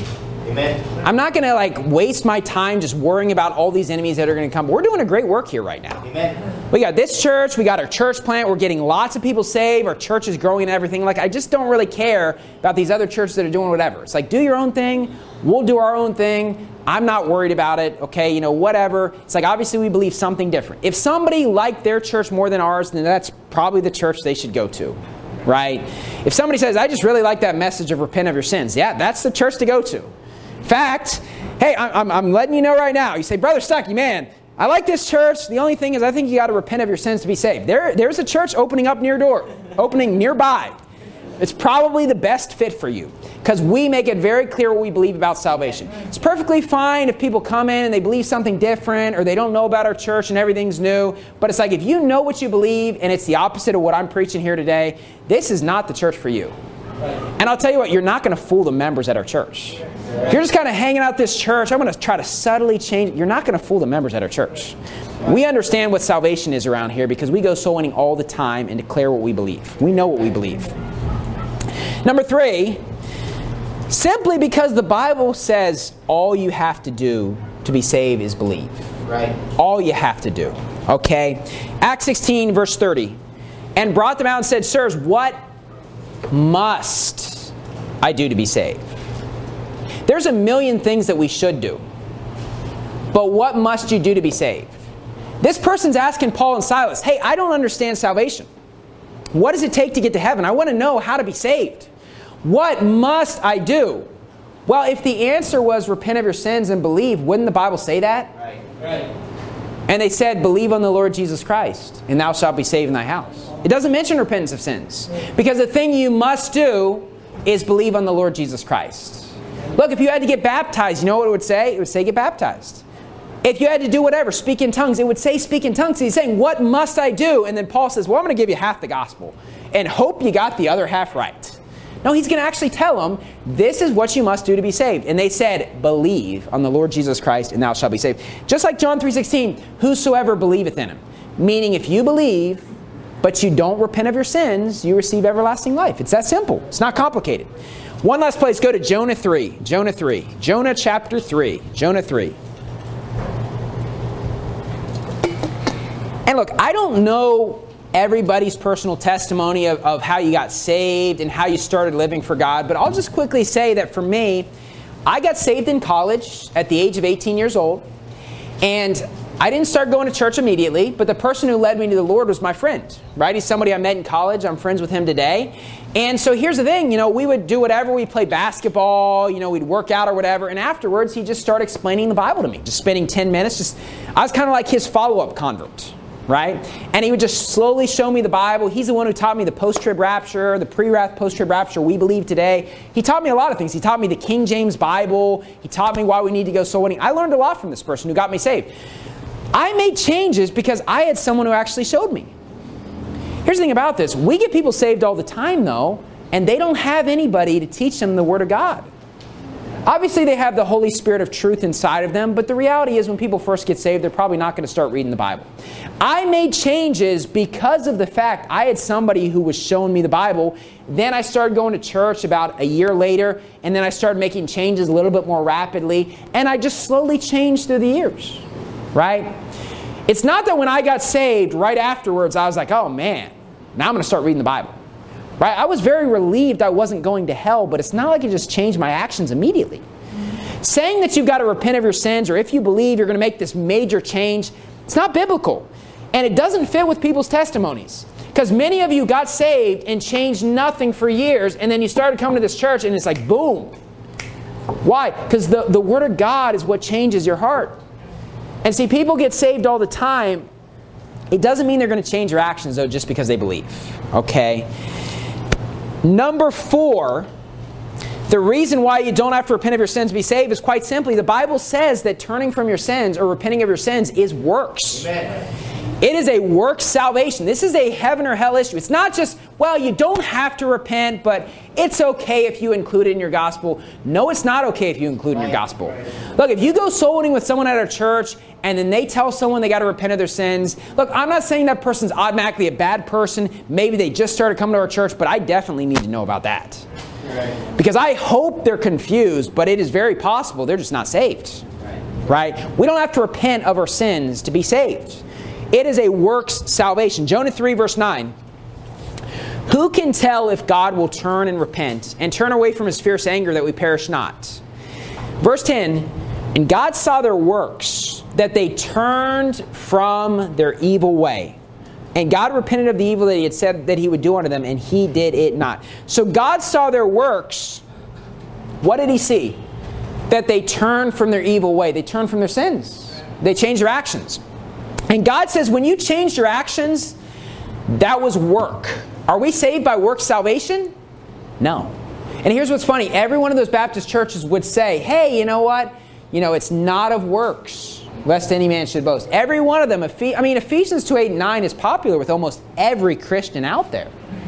B: Amen.
A: I'm not going to like waste my time just worrying about all these enemies that are going to come. We're doing a great work here right now.
B: Amen.
A: We got this church. We got our church plant. We're getting lots of people saved. Our church is growing and everything. Like, I just don't really care about these other churches that are doing whatever. It's like, do your own thing. We'll do our own thing. I'm not worried about it. Okay, you know, whatever. It's like, obviously we believe something different. If somebody liked their church more than ours, then that's probably the church they should go to. Right? If somebody says, I just really like that message of repent of your sins. Yeah, that's the church to go to. In fact, hey, I'm, I'm letting you know right now. You say, Brother Stuckey, man, I like this church. The only thing is I think you got to repent of your sins to be saved. There, there's a church opening up near door, opening nearby. It's probably the best fit for you because we make it very clear what we believe about salvation. It's perfectly fine if people come in and they believe something different or they don't know about our church and everything's new. But it's like if you know what you believe and it's the opposite of what I'm preaching here today, this is not the church for you. And I'll tell you what, you're not going to fool the members at our church. If you're just kind of hanging out this church, I'm going to try to subtly change. You're not going to fool the members at our church. We understand what salvation is around here because we go soul winning all the time and declare what we believe. We know what we believe. Number three, simply because the Bible says all you have to do to be saved is believe.
B: Right.
A: All you have to do. Okay? Acts sixteen, verse thirty. And brought them out and said, Sirs, what must I do to be saved? There's a million things that we should do. But what must you do to be saved? This person's asking Paul and Silas, hey, I don't understand salvation. What does it take to get to heaven? I want to know how to be saved. What must I do? Well, if the answer was repent of your sins and believe, wouldn't the Bible say that?
B: Right. Right.
A: And they said, believe on the Lord Jesus Christ, and thou shalt be saved in thy house. It doesn't mention repentance of sins. Because the thing you must do is believe on the Lord Jesus Christ. Look, if you had to get baptized, you know what it would say? It would say get baptized. If you had to do whatever, speak in tongues, it would say speak in tongues. He's saying, what must I do? And then Paul says, well, I'm going to give you half the gospel and hope you got the other half right. No, he's going to actually tell them, this is what you must do to be saved. And they said, believe on the Lord Jesus Christ and thou shalt be saved. Just like John three sixteen, whosoever believeth in him. Meaning if you believe, but you don't repent of your sins, you receive everlasting life. It's that simple. It's not complicated. One last place, go to Jonah three. Jonah three. Jonah chapter three. Jonah three. And look, I don't know everybody's personal testimony of, of how you got saved and how you started living for God, but I'll just quickly say that for me, I got saved in college at the age of eighteen years old, and I didn't start going to church immediately, but the person who led me to the Lord was my friend, right? He's somebody I met in college. I'm friends with him today. And so here's the thing, you know, we would do whatever. We'd play basketball, you know, we'd work out or whatever. And afterwards, he just started explaining the Bible to me, just spending ten minutes. Just I was kind of like his follow-up convert, right? And he would just slowly show me the Bible. He's the one who taught me the post-trib rapture, the pre-wrath post-trib rapture we believe today. He taught me a lot of things. He taught me the King James Bible. He taught me why we need to go soul winning. I learned a lot from this person who got me saved. I made changes because I had someone who actually showed me. Here's the thing about this. We get people saved all the time, though, and they don't have anybody to teach them the Word of God. Obviously, they have the Holy Spirit of truth inside of them, but the reality is when people first get saved, they're probably not going to start reading the Bible. I made changes because of the fact I had somebody who was showing me the Bible. Then I started going to church about a year later, and then I started making changes a little bit more rapidly, and I just slowly changed through the years. Right? It's not that when I got saved, right afterwards, I was like, oh man, now I'm going to start reading the Bible. Right? I was very relieved I wasn't going to hell, but it's not like it just changed my actions immediately. Saying that you've got to repent of your sins, or if you believe you're going to make this major change, it's not biblical. And it doesn't fit with people's testimonies. Because many of you got saved and changed nothing for years, and then you started coming to this church and it's like, boom. Why? Because the, the Word of God is what changes your heart. And see, people get saved all the time. It doesn't mean they're going to change their actions, though, just because they believe. Okay? Number four, the reason why you don't have to repent of your sins to be saved is quite simply, the Bible says that turning from your sins or repenting of your sins is works. Amen. It is a works salvation. This is a heaven or hell issue. It's not just, well, you don't have to repent, but it's okay if you include it in your gospel. No, it's not okay if you include it in your gospel. Look, if you go soul winning with someone at our church and then they tell someone they got to repent of their sins, look, I'm not saying that person's automatically a bad person. Maybe they just started coming to our church, but I definitely need to know about that.
B: Right.
A: Because I hope they're confused, but it is very possible they're just not saved. Right. Right? We don't have to repent of our sins to be saved. It is a works salvation. Jonah three verse nine. Who can tell if God will turn and repent and turn away from his fierce anger that we perish not? Verse ten. And God saw their works, that they turned from their evil way. And God repented of the evil that he had said that he would do unto them, and he did it not. So God saw their works. What did he see? That they turned from their evil way. They turned from their sins. They changed their actions. And God says, when you changed your actions, that was work. Are we saved by works salvation? No. And here's what's funny. Every one of those Baptist churches would say, hey, you know what? You know, it's not of works, lest any man should boast. Every one of them. I mean, Ephesians two, eight, and nine is popular with almost every Christian out there.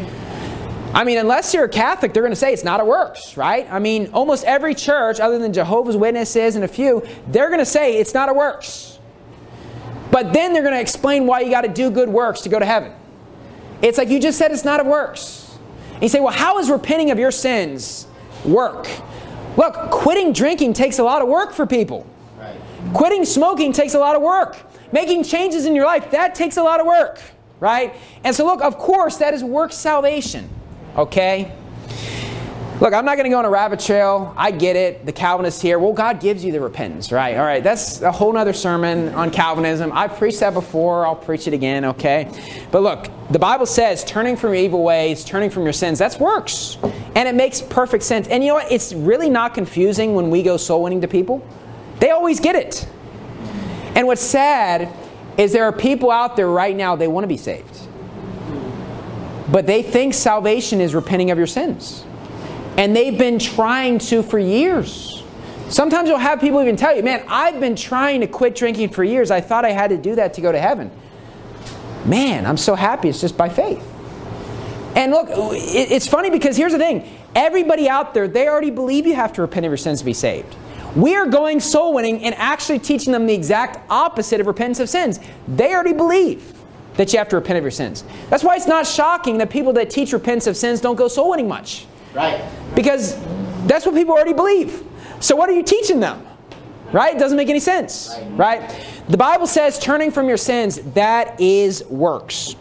A: I mean, unless you're a Catholic, they're going to say it's not of works, right? I mean, almost every church, other than Jehovah's Witnesses and a few, they're going to say it's not of works. But then they're going to explain why you got to do good works to go to heaven. It's like you just said it's not of works. And you say, well, how is repenting of your sins work? Look, quitting drinking takes a lot of work for people. Right. Quitting smoking takes a lot of work. Making changes in your life, that takes a lot of work. Right? And so look, of course, that is work salvation. Okay? Look, I'm not going to go on a rabbit trail. I get it. The Calvinists here. Well, God gives you the repentance, right? All right, that's a whole other sermon on Calvinism. I've preached that before. I'll preach it again, okay? But look, the Bible says turning from your evil ways, turning from your sins, that's works. And it makes perfect sense. And you know what? It's really not confusing when we go soul winning to people. They always get it. And what's sad is there are people out there right now, they want to be saved. But they think salvation is repenting of your sins. And they've been trying to for years. Sometimes you'll have people even tell you, man, I've been trying to quit drinking for years. I thought I had to do that to go to heaven. Man, I'm so happy it's just by faith. And look, it's funny because here's the thing. Everybody out there, they already believe you have to repent of your sins to be saved. We are going soul winning and actually teaching them the exact opposite of repentance of sins. They already believe that you have to repent of your sins. That's why it's not shocking that people that teach repentance of sins don't go soul winning much. Right. Because that's what people already believe. So what are you teaching them? Right? It doesn't make any sense. Right? Right? The Bible says turning from your sins, that is works.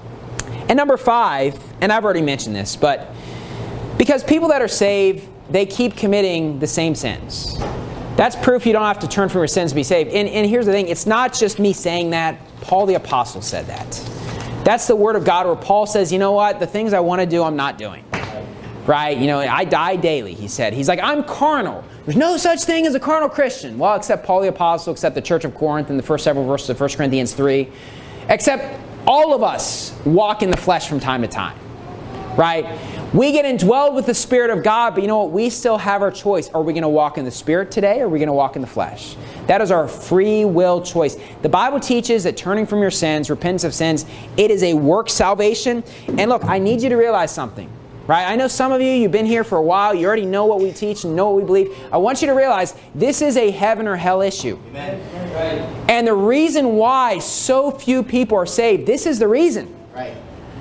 A: And number five, and I've already mentioned this, but because people that are saved, they keep committing the same sins. That's proof you don't have to turn from your sins to be saved. And, and here's the thing. It's not just me saying that. Paul the Apostle said that. That's the Word of God where Paul says, you know what? The things I want to do, I'm not doing. Right? You know, I die daily, he said. He's like, I'm carnal. There's no such thing as a carnal Christian. Well, except Paul the Apostle, except the Church of Corinth in the first several verses of First Corinthians three. Except all of us walk in the flesh from time to time. Right? We get indwelled with the Spirit of God, but you know what? We still have our choice. Are we going to walk in the Spirit today, or are we going to walk in the flesh? That is our free will choice. The Bible teaches that turning from your sins, repentance of sins, it is a work salvation. And look, I need you to realize something. Right? I know some of you, you've been here for a while. You already know what we teach and know what we believe. I want you to realize this is a heaven or hell issue. Amen. Right. And the reason why so few people are saved, this is the reason. Right.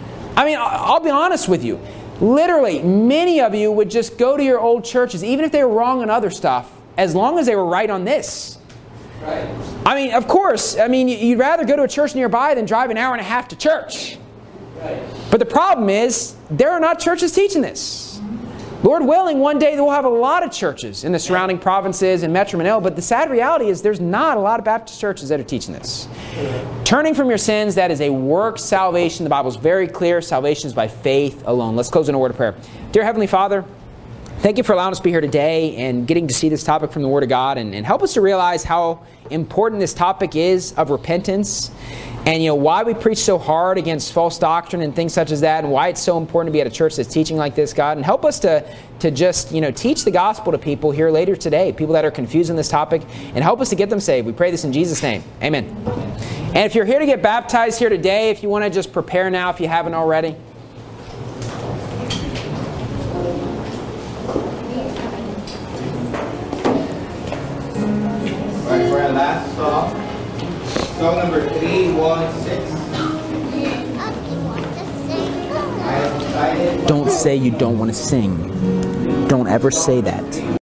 A: I mean, I'll be honest with you. Literally, many of you would just go to your old churches, even if they were wrong on other stuff, as long as they were right on this. Right. I mean, of course, I mean, you'd rather go to a church nearby than drive an hour and a half to church. Right. But the problem is, there are not churches teaching this. Lord willing, one day we'll have a lot of churches in the surrounding provinces and Metro Manila, but the sad reality is there's not a lot of Baptist churches that are teaching this. Turning from your sins, that is a work salvation. The Bible is very clear. Salvation is by faith alone. Let's close in a word of prayer. Dear Heavenly Father, thank you for allowing us to be here today and getting to see this topic from the Word of God, and, and help us to realize how important this topic is of repentance. And, you know, why we preach so hard against false doctrine and things such as that, and why it's so important to be at a church that's teaching like this, God. And help us to, to just, you know, teach the gospel to people here later today, people that are confused on this topic, and help us to get them saved. We pray this in Jesus' name. Amen. And if you're here to get baptized here today, if you want to just prepare now if you haven't already.
B: All right, for our last song. Song number three one six. I have decided.
A: Don't say you don't want to sing. Don't ever say that.